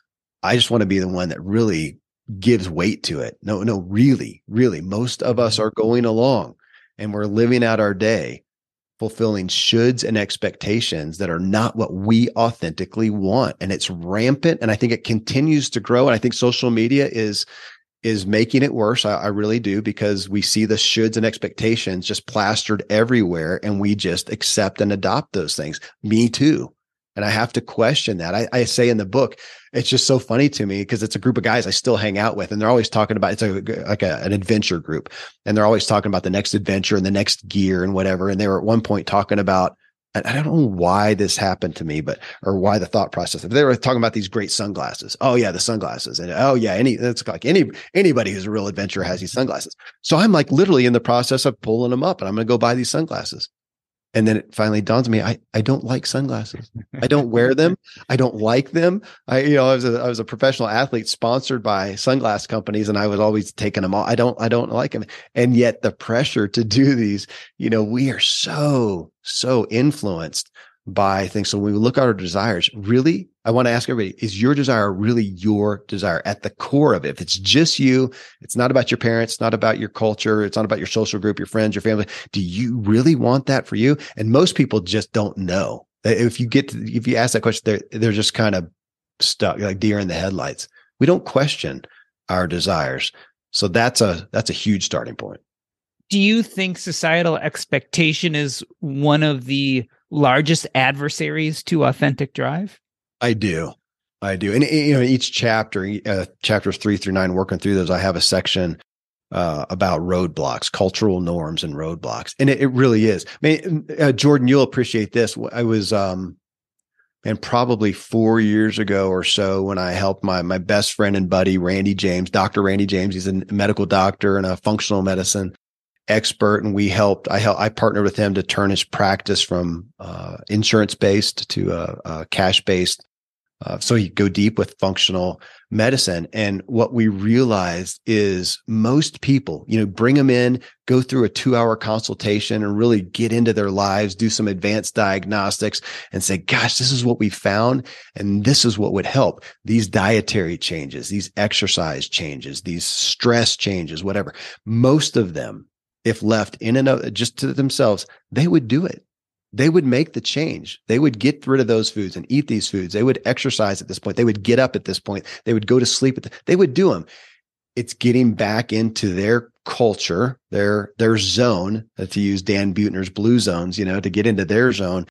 I just want to be the one that really gives weight to it. No, no, really, really, most of us are going along and we're living out our day fulfilling shoulds and expectations that are not what we authentically want. And it's rampant. And I think it continues to grow. And I think social media is, is making it worse. I, I really do, because we see the shoulds and expectations just plastered everywhere, and we just accept and adopt those things. Me too. And I have to question that. I, I say in the book, it's just so funny to me because it's a group of guys I still hang out with, and they're always talking about, it's a, like a, an adventure group, and they're always talking about the next adventure and the next gear and whatever. And they were at one point talking about, I don't know why this happened to me, but, or why the thought process, they were talking about these great sunglasses. Oh yeah, the sunglasses. And oh yeah, any, it's like any, anybody who's a real adventurer has these sunglasses. So I'm like literally in the process of pulling them up, and I'm going to go buy these sunglasses. And then it finally dawns on me, I, I don't like sunglasses. I don't wear them. I don't like them. I, you know, I was a, I was a professional athlete sponsored by sunglass companies, and I was always taking them all. I don't, I don't like them. And yet the pressure to do these, you know, we are so, so influenced by things. So when we look at our desires, really, I want to ask everybody, is your desire really your desire at the core of it? If it's just you, it's not about your parents, it's not about your culture, it's not about your social group, your friends, your family. Do you really want that for you? And most people just don't know. If you get to, if you ask that question, they're, they're just kind of stuck like deer in the headlights. We don't question our desires. So that's a, that's a huge starting point. Do you think societal expectation is one of the largest adversaries to authentic drive? I do. I do. And, you know, each chapter, uh, chapters three through nine, working through those, I have a section uh, about roadblocks, cultural norms and roadblocks. And it, it really is. I mean, uh, Jordan, you'll appreciate this. I was, um, and probably four years ago or so, when I helped my, my best friend and buddy, Randy James, Doctor Randy James, he's a medical doctor and a functional medicine expert. And we helped, I helped, I partnered with him to turn his practice from uh, insurance-based to uh, uh, cash-based. Uh, so he go deep with functional medicine. And what we realized is most people, you know, bring them in, go through a two hour consultation and really get into their lives, do some advanced diagnostics and say, gosh, this is what we found. And this is what would help. These dietary changes, these exercise changes, these stress changes, whatever. Most of them, if left in and of just to themselves, they would do it. They would make the change. They would get rid of those foods and eat these foods. They would exercise at this point. They would get up at this point. They would go to sleep. At the, they would do them. It's getting back into their culture, their, their zone, to use Dan Buettner's blue zones, you know, to get into their zone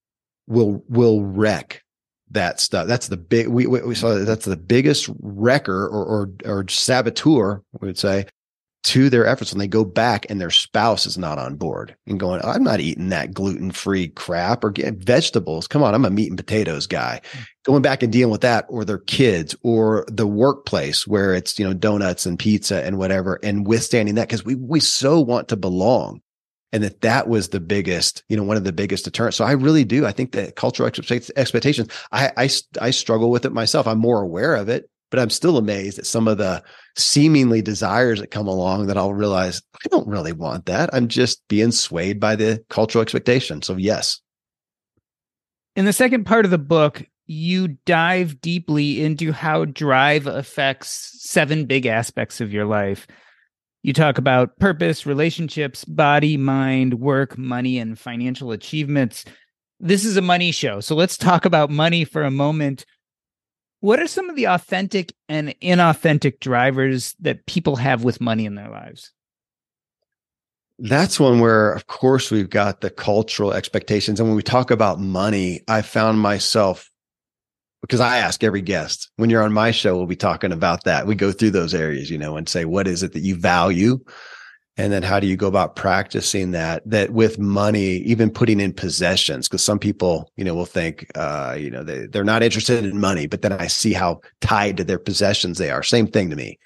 will, will wreck that stuff. That's the big, we, we saw that's the biggest wrecker or, or, or saboteur, we would say, to their efforts when they go back and their spouse is not on board and going, I'm not eating that gluten-free crap or getting vegetables. Come on, I'm a meat and potatoes guy. Mm-hmm. Going back and dealing with that, or their kids, or the workplace where it's, you know, donuts and pizza and whatever, and withstanding that because we we so want to belong. And that that was the biggest, you know, one of the biggest deterrents. So I really do. I think that cultural expectations, I, I, I struggle with it myself. I'm more aware of it. But I'm still amazed at some of the seemingly desires that come along that I'll realize I don't really want that. I'm just being swayed by the cultural expectation. So yes. In the second part of the book, you dive deeply into how drive affects seven big aspects of your life. You talk about purpose, relationships, body, mind, work, money, and financial achievements. This is a money show. So let's talk about money for a moment. What are some of the authentic and inauthentic drivers that people have with money in their lives? That's one where, of course, we've got the cultural expectations. And when we talk about money, I found myself, because I ask every guest, when you're on my show, we'll be talking about that. We go through those areas, you know, and say, what is it that you value? And then how do you go about practicing that, that with money, even putting in possessions? Because some people, you know, will think, uh, you know, they, they're not interested in money, but then I see how tied to their possessions they are. Same thing to me.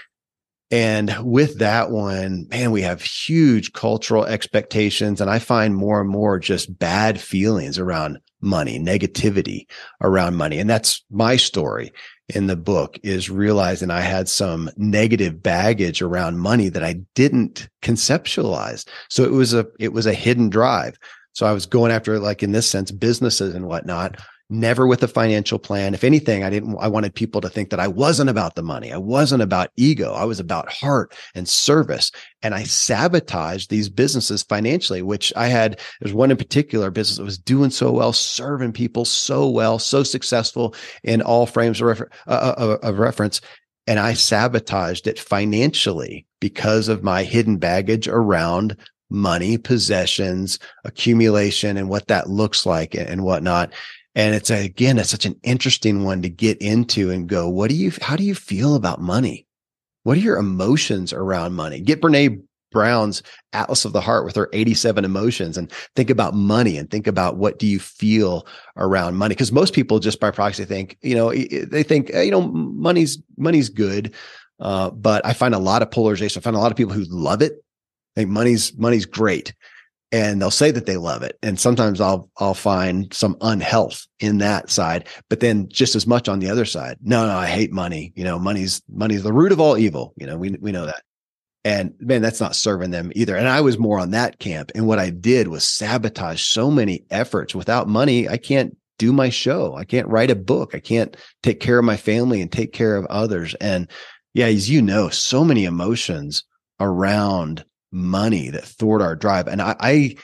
And with that one, man, we have huge cultural expectations. And I find more and more just bad feelings around money, negativity around money. And that's my story in the book, is realizing I had some negative baggage around money that I didn't conceptualize. So it was a, it was a hidden drive. So I was going after, like, in this sense, businesses and whatnot, never with a financial plan. If anything, I didn't, I wanted people to think that I wasn't about the money. I wasn't about ego. I was about heart and service. And I sabotaged these businesses financially, which I had, there's one in particular business that was doing so well, serving people so well, so successful in all frames of, refer- uh, of reference. And I sabotaged it financially because of my hidden baggage around money, possessions, accumulation, and what that looks like and whatnot. And it's, a, again, it's such an interesting one to get into and go, what do you, how do you feel about money? What are your emotions around money? Get Brene Brown's Atlas of the Heart with her eighty-seven emotions and think about money and think about what do you feel around money? Because most people just by proxy think, you know, they think, you know, money's, money's good. Uh, but I find a lot of polarization. I find a lot of people who love it. Think money's, money's great. And they'll say that they love it. And sometimes I'll, I'll find some unhealth in that side, but then just as much on the other side. No, no, I hate money. You know, money's, money's the root of all evil. You know, we, we know that. And man, that's not serving them either. And I was more on that camp. And what I did was sabotage so many efforts. Without money, I can't do my show. I can't write a book. I can't take care of my family and take care of others. And yeah, as you know, so many emotions around money that thwart our drive. And I, I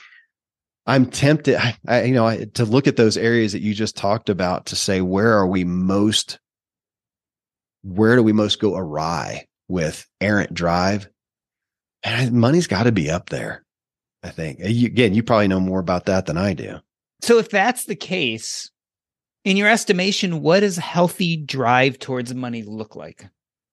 I'm tempted, I, I, you know, I, to look at those areas that you just talked about to say, where are we most, where do we most go awry with errant drive? And money's got to be up there, I think. You, again, you probably know more about that than I do. So if that's the case, in your estimation, what does healthy drive towards money look like?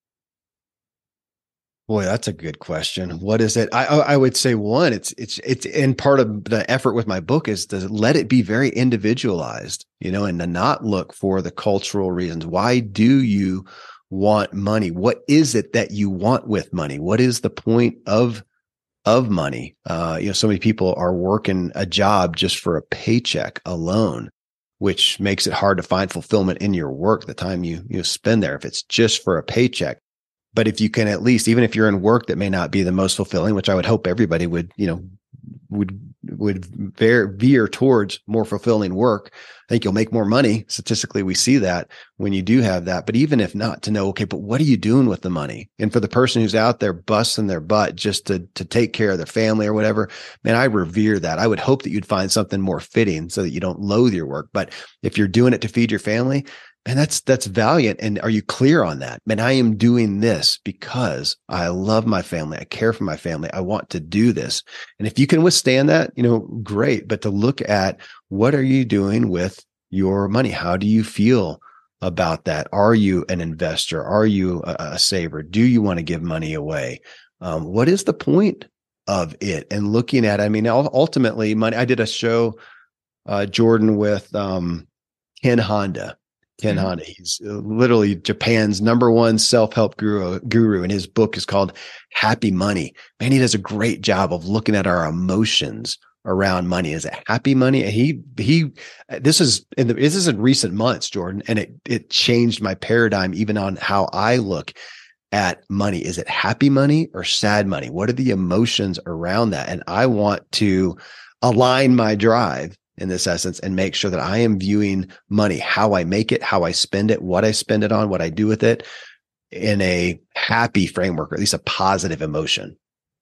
Boy, that's a good question. What is it? I I would say one, it's it's it's and part of the effort with my book is to let it be very individualized, you know, and to not look for the cultural reasons. Why do you want money? What is it that you want with money? What is the point of of money? Uh, you know, so many people are working a job just for a paycheck alone, which makes it hard to find fulfillment in your work, the time you you spend there, if it's just for a paycheck. But if you can at least, even if you're in work that may not be the most fulfilling, which I would hope everybody would, you know, would, would veer, veer towards more fulfilling work, I think you'll make more money. Statistically, we see that when you do have that. But even if not, to know, okay, but what are you doing with the money? And for the person who's out there busting their butt just to, to take care of their family or whatever, man, I revere that. I would hope that you'd find something more fitting so that you don't loathe your work. But if you're doing it to feed your family, and that's, that's valiant. And are you clear on that? Man, I am doing this because I love my family. I care for my family. I want to do this. And if you can withstand that, you know, great. But to look at what are you doing with your money? How do you feel about that? Are you an investor? Are you a, a saver? Do you want to give money away? Um, what is the point of it? And looking at, I mean, ultimately money, I did a show, uh, Jordan, with, um, Ken Honda. Ken mm-hmm. Honda. He's literally Japan's number one self-help guru, guru, and his book is called Happy Money. Man, he does a great job of looking at our emotions around money. Is it happy money? And he, he, this is in the, this is in recent months, Jordan, and it, it changed my paradigm even on how I look at money. Is it happy money or sad money? What are the emotions around that? And I want to align my drive in this essence and make sure that I am viewing money, how I make it, how I spend it, what I spend it on, what I do with it in a happy framework, or at least a positive emotion.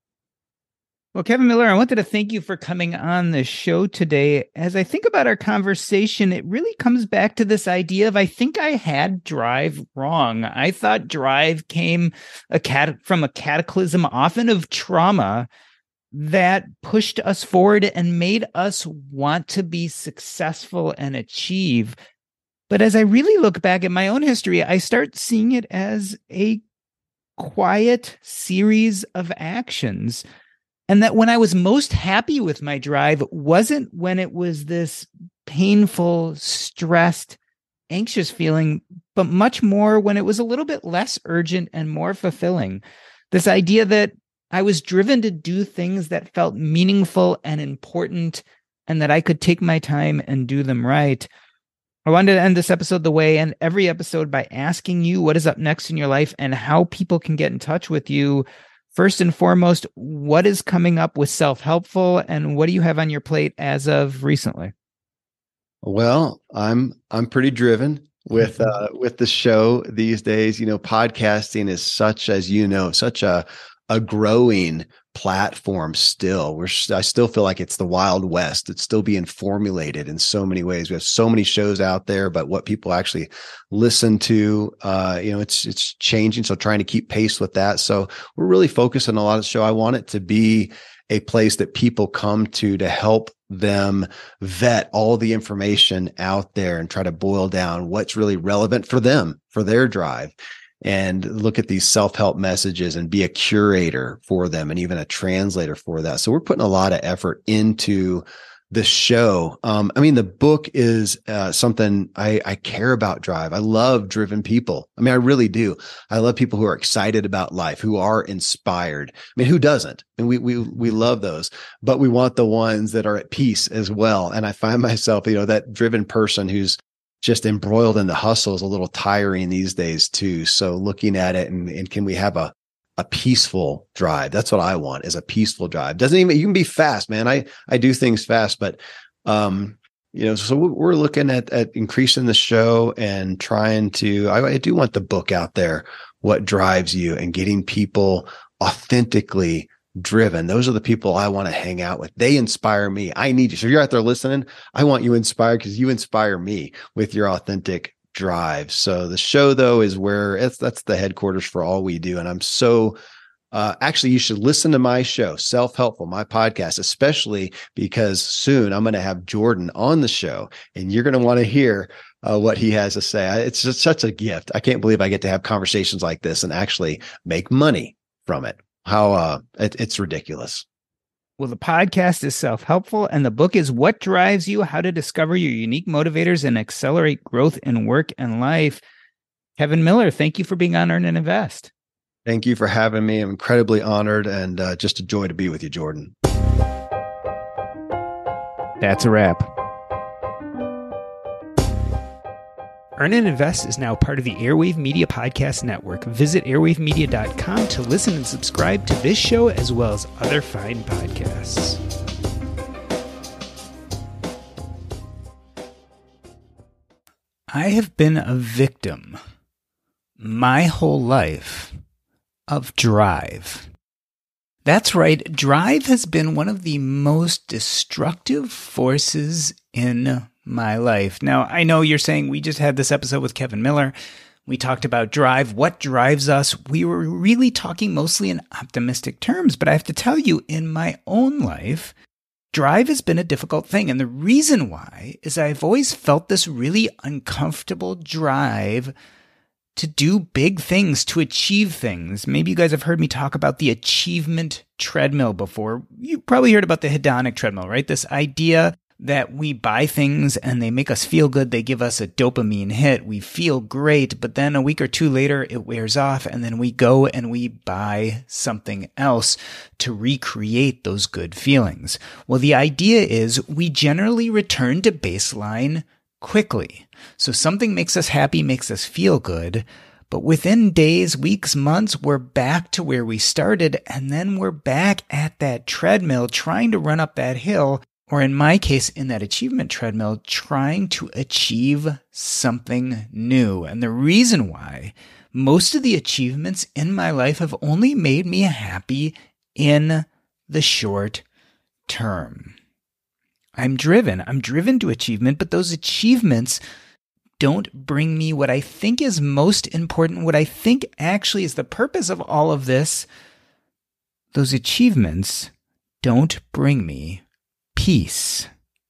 Well, Kevin Miller, I wanted to thank you for coming on the show today. As I think about our conversation, it really comes back to this idea of I think I had drive wrong. I thought drive came a cat- from a cataclysm, often of trauma, that pushed us forward and made us want to be successful and achieve. But as I really look back at my own history, I start seeing it as a quiet series of actions. And that when I was most happy with my drive wasn't when it was this painful, stressed, anxious feeling, but much more when it was a little bit less urgent and more fulfilling. This idea that I was driven to do things that felt meaningful and important, and that I could take my time and do them right. I wanted to end this episode the way I end every episode by asking you what is up next in your life and how people can get in touch with you. First and foremost, what is coming up with Self-Helpful, and what do you have on your plate as of recently? Well, I'm I'm pretty driven with uh, with the show these days. You know, podcasting is such, as you know, such a a growing platform still. We're I still feel like it's the Wild West. It's still being formulated in so many ways. We have so many shows out there, but what people actually listen to, uh, you know, it's it's changing. So trying to keep pace with that. So we're really focused on a lot of the show. I want it to be a place that people come to to help them vet all the information out there and try to boil down what's really relevant for them, for their drive. And look at these self-help messages and be a curator for them and even a translator for that. So we're putting a lot of effort into the show. Um, I mean, the book is uh, something I, I care about drive. I love driven people. I mean, I really do. I love people who are excited about life, who are inspired. I mean, who doesn't? And we, we, we love those, but we want the ones that are at peace as well. And I find myself, you know, that driven person who's just embroiled in the hustle is a little tiring these days too. So looking at it and, and can we have a, a peaceful drive? That's what I want, is a peaceful drive. Doesn't even, you can be fast, man. I, I do things fast, but, um, you know, so we're looking at, at increasing the show and trying to, I, I do want the book out there, What Drives You, and getting people authentically driven. Those are the people I want to hang out with. They inspire me. I need you. So if you're out there listening, I want you inspired because you inspire me with your authentic drive. So the show, though, is where it's, that's the headquarters for all we do. And I'm so, uh, actually, you should listen to my show, Self-Helpful, my podcast, especially because soon I'm going to have Jordan on the show and you're going to want to hear uh, what he has to say. It's just such a gift. I can't believe I get to have conversations like this and actually make money from it. How uh, it, it's ridiculous. Well, the podcast is Self-Helpful, and the book is What Drives You: How to Discover Your Unique Motivators and Accelerate Growth in Work and Life. Kevin Miller, thank you for being on Earn and Invest. Thank you for having me. I'm incredibly honored, and uh, just a joy to be with you, Jordan. That's a wrap. Earn and Invest is now part of the Airwave Media Podcast Network. Visit airwave media dot com to listen and subscribe to this show as well as other fine podcasts. I have been a victim my whole life of drive. That's right, drive has been one of the most destructive forces in my life. Now, I know you're saying we just had this episode with Kevin Miller. We talked about drive, what drives us. We were really talking mostly in optimistic terms, but I have to tell you, in my own life, drive has been a difficult thing. And the reason why is I've always felt this really uncomfortable drive to do big things, to achieve things. Maybe you guys have heard me talk about the achievement treadmill before. You probably heard about the hedonic treadmill, right? This idea that we buy things and they make us feel good. They give us a dopamine hit. We feel great, but then a week or two later, it wears off, and then we go and we buy something else to recreate those good feelings. Well, the idea is we generally return to baseline quickly. So something makes us happy, makes us feel good, but within days, weeks, months, we're back to where we started, and then we're back at that treadmill trying to run up that hill. Or in my case, in that achievement treadmill, trying to achieve something new. And the reason why most of the achievements in my life have only made me happy in the short term. I'm driven. I'm driven to achievement, but those achievements don't bring me what I think is most important, what I think actually is the purpose of all of this. Those achievements don't bring me peace.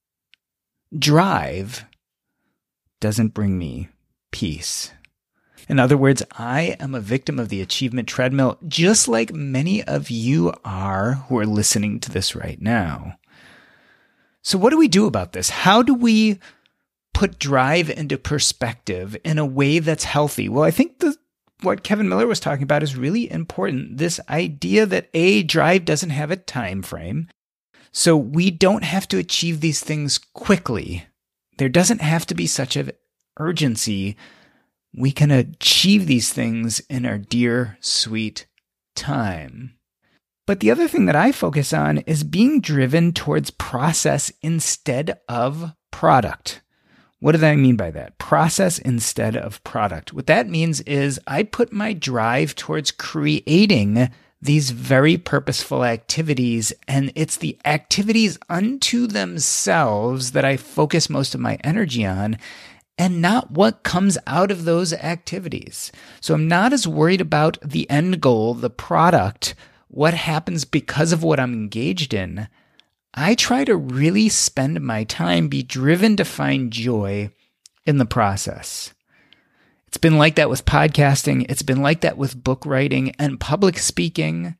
Drive doesn't bring me peace. In other words, I am a victim of the achievement treadmill, just like many of you are who are listening to this right now. So what do we do about this? How do we put drive into perspective in a way that's healthy? Well, I think the, what Kevin Miller was talking about is really important. This idea that A, drive doesn't have a time frame. So we don't have to achieve these things quickly. There doesn't have to be such an urgency. We can achieve these things in our dear, sweet time. But the other thing that I focus on is being driven towards process instead of product. What do I mean by that? Process instead of product. What that means is I put my drive towards creating these very purposeful activities, and it's the activities unto themselves that I focus most of my energy on, and not what comes out of those activities. So I'm not as worried about the end goal, the product, what happens because of what I'm engaged in. I try to really spend my time, be driven to find joy in the process. It's been like that with podcasting. It's been like that with book writing and public speaking.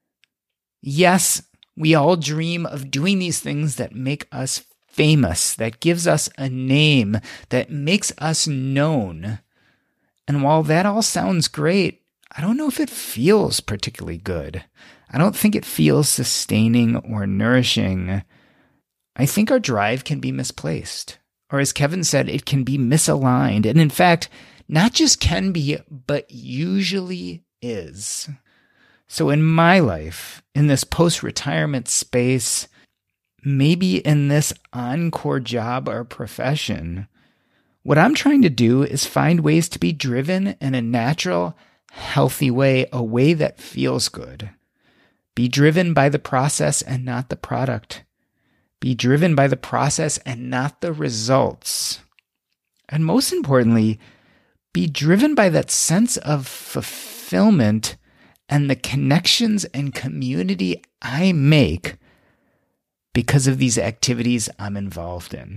Yes, we all dream of doing these things that make us famous, that gives us a name, that makes us known. And while that all sounds great, I don't know if it feels particularly good. I don't think it feels sustaining or nourishing. I think our drive can be misplaced. Or as Kevin said, it can be misaligned. And in fact, not just can be, but usually is. So in my life, in this post-retirement space, maybe in this encore job or profession, what I'm trying to do is find ways to be driven in a natural, healthy way, a way that feels good. Be driven by the process and not the product. Be driven by the process and not the results. And most importantly, be driven by that sense of fulfillment and the connections and community I make because of these activities I'm involved in.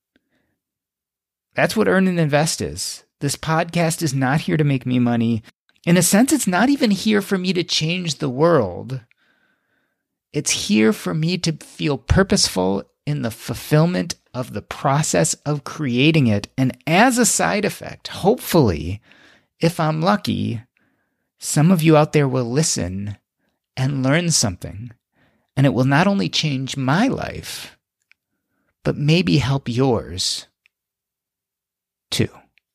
That's what Earn and Invest is. This podcast is not here to make me money. In a sense, it's not even here for me to change the world. It's here for me to feel purposeful in the fulfillment of the process of creating it. And as a side effect, hopefully, if I'm lucky, some of you out there will listen and learn something. And it will not only change my life, but maybe help yours too.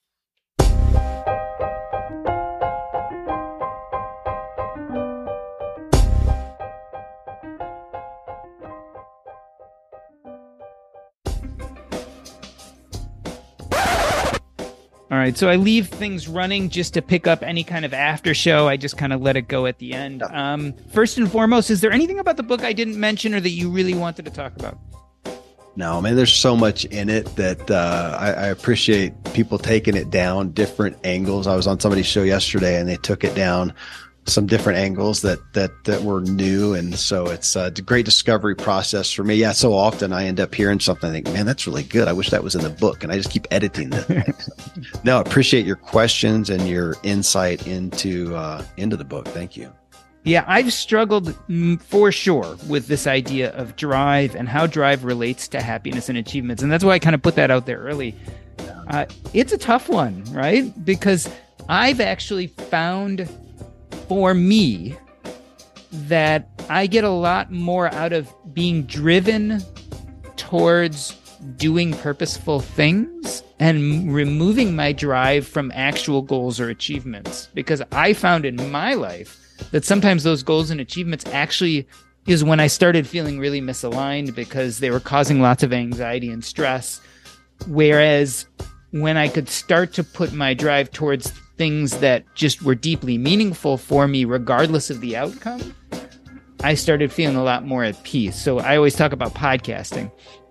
All right, so I leave things running just to pick up any kind of after show. I just kind of let it go at the end. Um, first and foremost, is there anything about the book I didn't mention or that you really wanted to talk about? No, man, there's so much in it that uh, I, I appreciate people taking it down different angles. I was on somebody's show yesterday and they took it down some different angles that that that were new, and so it's a great discovery process for me. Yeah, so often I end up hearing something, I think, man, that's really good. I wish that was in the book, and I just keep editing it. No, I appreciate your questions and your insight into uh, into the book. Thank you. Yeah, I've struggled for sure with this idea of drive and how drive relates to happiness and achievements, and that's why I kind of put that out there early. Uh, it's a tough one, right? Because I've actually found, for me, that I get a lot more out of being driven towards doing purposeful things and removing my drive from actual goals or achievements. Because I found in my life that sometimes those goals and achievements actually is when I started feeling really misaligned because they were causing lots of anxiety and stress. Whereas when I could start to put my drive towards things that just were deeply meaningful for me, regardless of the outcome, I started feeling a lot more at peace. So I always talk about podcasting.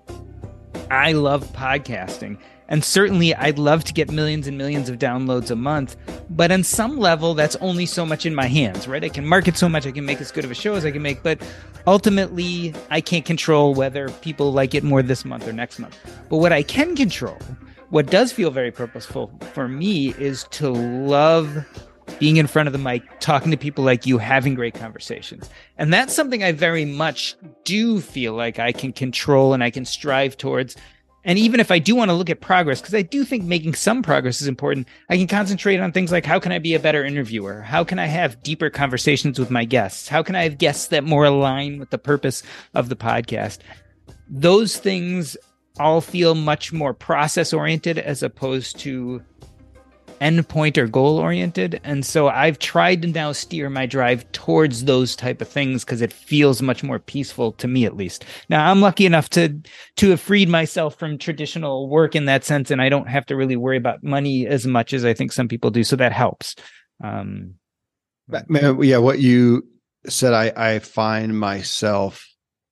I love podcasting. And certainly I'd love to get millions and millions of downloads a month. But on some level, that's only so much in my hands, right? I can market so much. I can make as good of a show as I can make. But ultimately, I can't control whether people like it more this month or next month. But what I can control, what does feel very purposeful for me, is to love being in front of the mic, talking to people like you, having great conversations. And that's something I very much do feel like I can control and I can strive towards. And even if I do want to look at progress, because I do think making some progress is important, I can concentrate on things like, how can I be a better interviewer? How can I have deeper conversations with my guests? How can I have guests that more align with the purpose of the podcast? Those things all feel much more process oriented as opposed to endpoint or goal oriented. And so I've tried to now steer my drive towards those type of things because it feels much more peaceful to me, at least. Now I'm lucky enough to, to have freed myself from traditional work in that sense. And I don't have to really worry about money as much as I think some people do. So that helps. Um, yeah. What you said, I, I find myself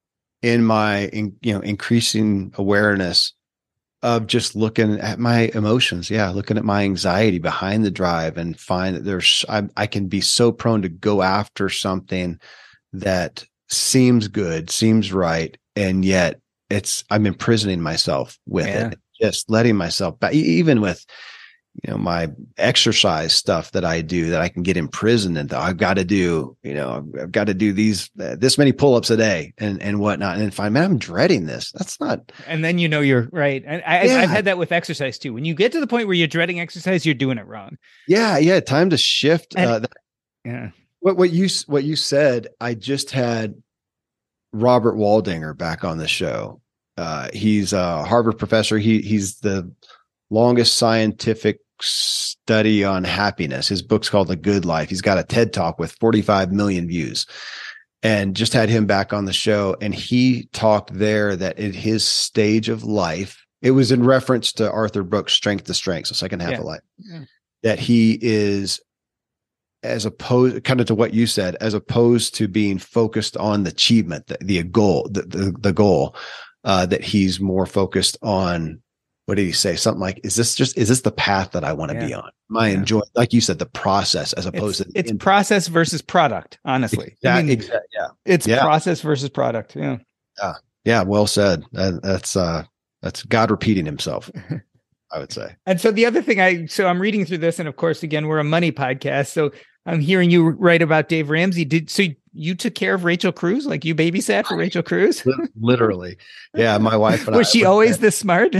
in my, in, you know, increasing awareness of just looking at my emotions. Yeah. Looking at my anxiety behind the drive and find that there's, I, I can be so prone to go after something that seems good, seems right. And yet it's, I'm imprisoning myself with yeah. it, just letting myself back, even with, you know, my exercise stuff that I do that I can get imprisoned in. I've got to do, you know, I've got to do these, uh, this many pull-ups a day and, and whatnot. And then find, man, I'm dreading this. That's not. And then, you know, you're right. And I, yeah. I've had that with exercise too. When you get to the point where you're dreading exercise, you're doing it wrong. Yeah. Yeah. Time to shift. And, uh, that, yeah. What, what you, what you said, I just had Robert Waldinger back on the show. Uh, he's a Harvard professor. He, he's the longest scientific study on happiness. His book's called The Good Life. He's got a TED Talk with forty-five million views, and just had him back on the show. And he talked there that at his stage of life, it was in reference to Arthur Brooks' Strength to Strength, so second half yeah. of life, yeah. that he is, as opposed kind of to what you said, as opposed to being focused on the achievement, the, the goal, the, the, the goal, uh, that he's more focused on. What did he say? Something like, is this just, is this the path that I want to yeah. be on? Am I yeah. enjoying, like you said, the process as opposed it's, to it's in- process versus product, honestly. Exactly. I mean, exactly. Yeah. It's yeah. process versus product. Yeah. Yeah. Yeah. Well said. That, that's, uh, that's God repeating himself, I would say. And so the other thing I, so I'm reading through this, and of course, again, we're a money podcast. So I'm hearing you write about Dave Ramsey. Did, so you took care of Rachel Cruz? Like you babysat for Rachel Cruz? Literally. Yeah. My wife and was I. she always this smart?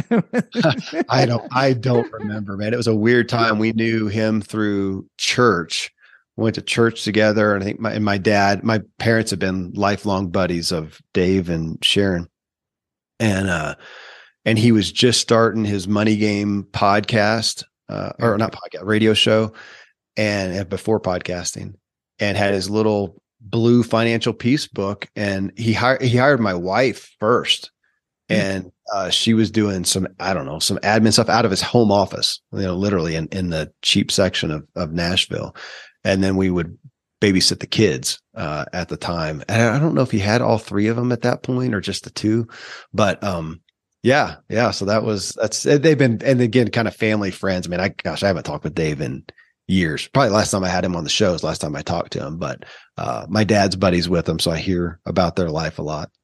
I don't, I don't remember, man. It was a weird time. We knew him through church, went to church together. And I think my, and my dad, my parents have been lifelong buddies of Dave and Sharon. And, uh, and he was just starting his Money Game podcast, uh, or not podcast, radio show. And before podcasting, and had his little blue financial peace book. And he hired, he hired my wife first. And uh, she was doing some, I don't know, some admin stuff out of his home office, you know, literally in, in the cheap section of, of Nashville. And then we would babysit the kids uh, at the time. And I don't know if he had all three of them at that point or just the two, but um, yeah, yeah. So that was, that's, they've been, and again, kind of family friends. I mean, I, gosh, I haven't talked with Dave in years. Probably last time I had him on the show is last time I talked to him, but uh, my dad's buddies with him. So I hear about their life a lot.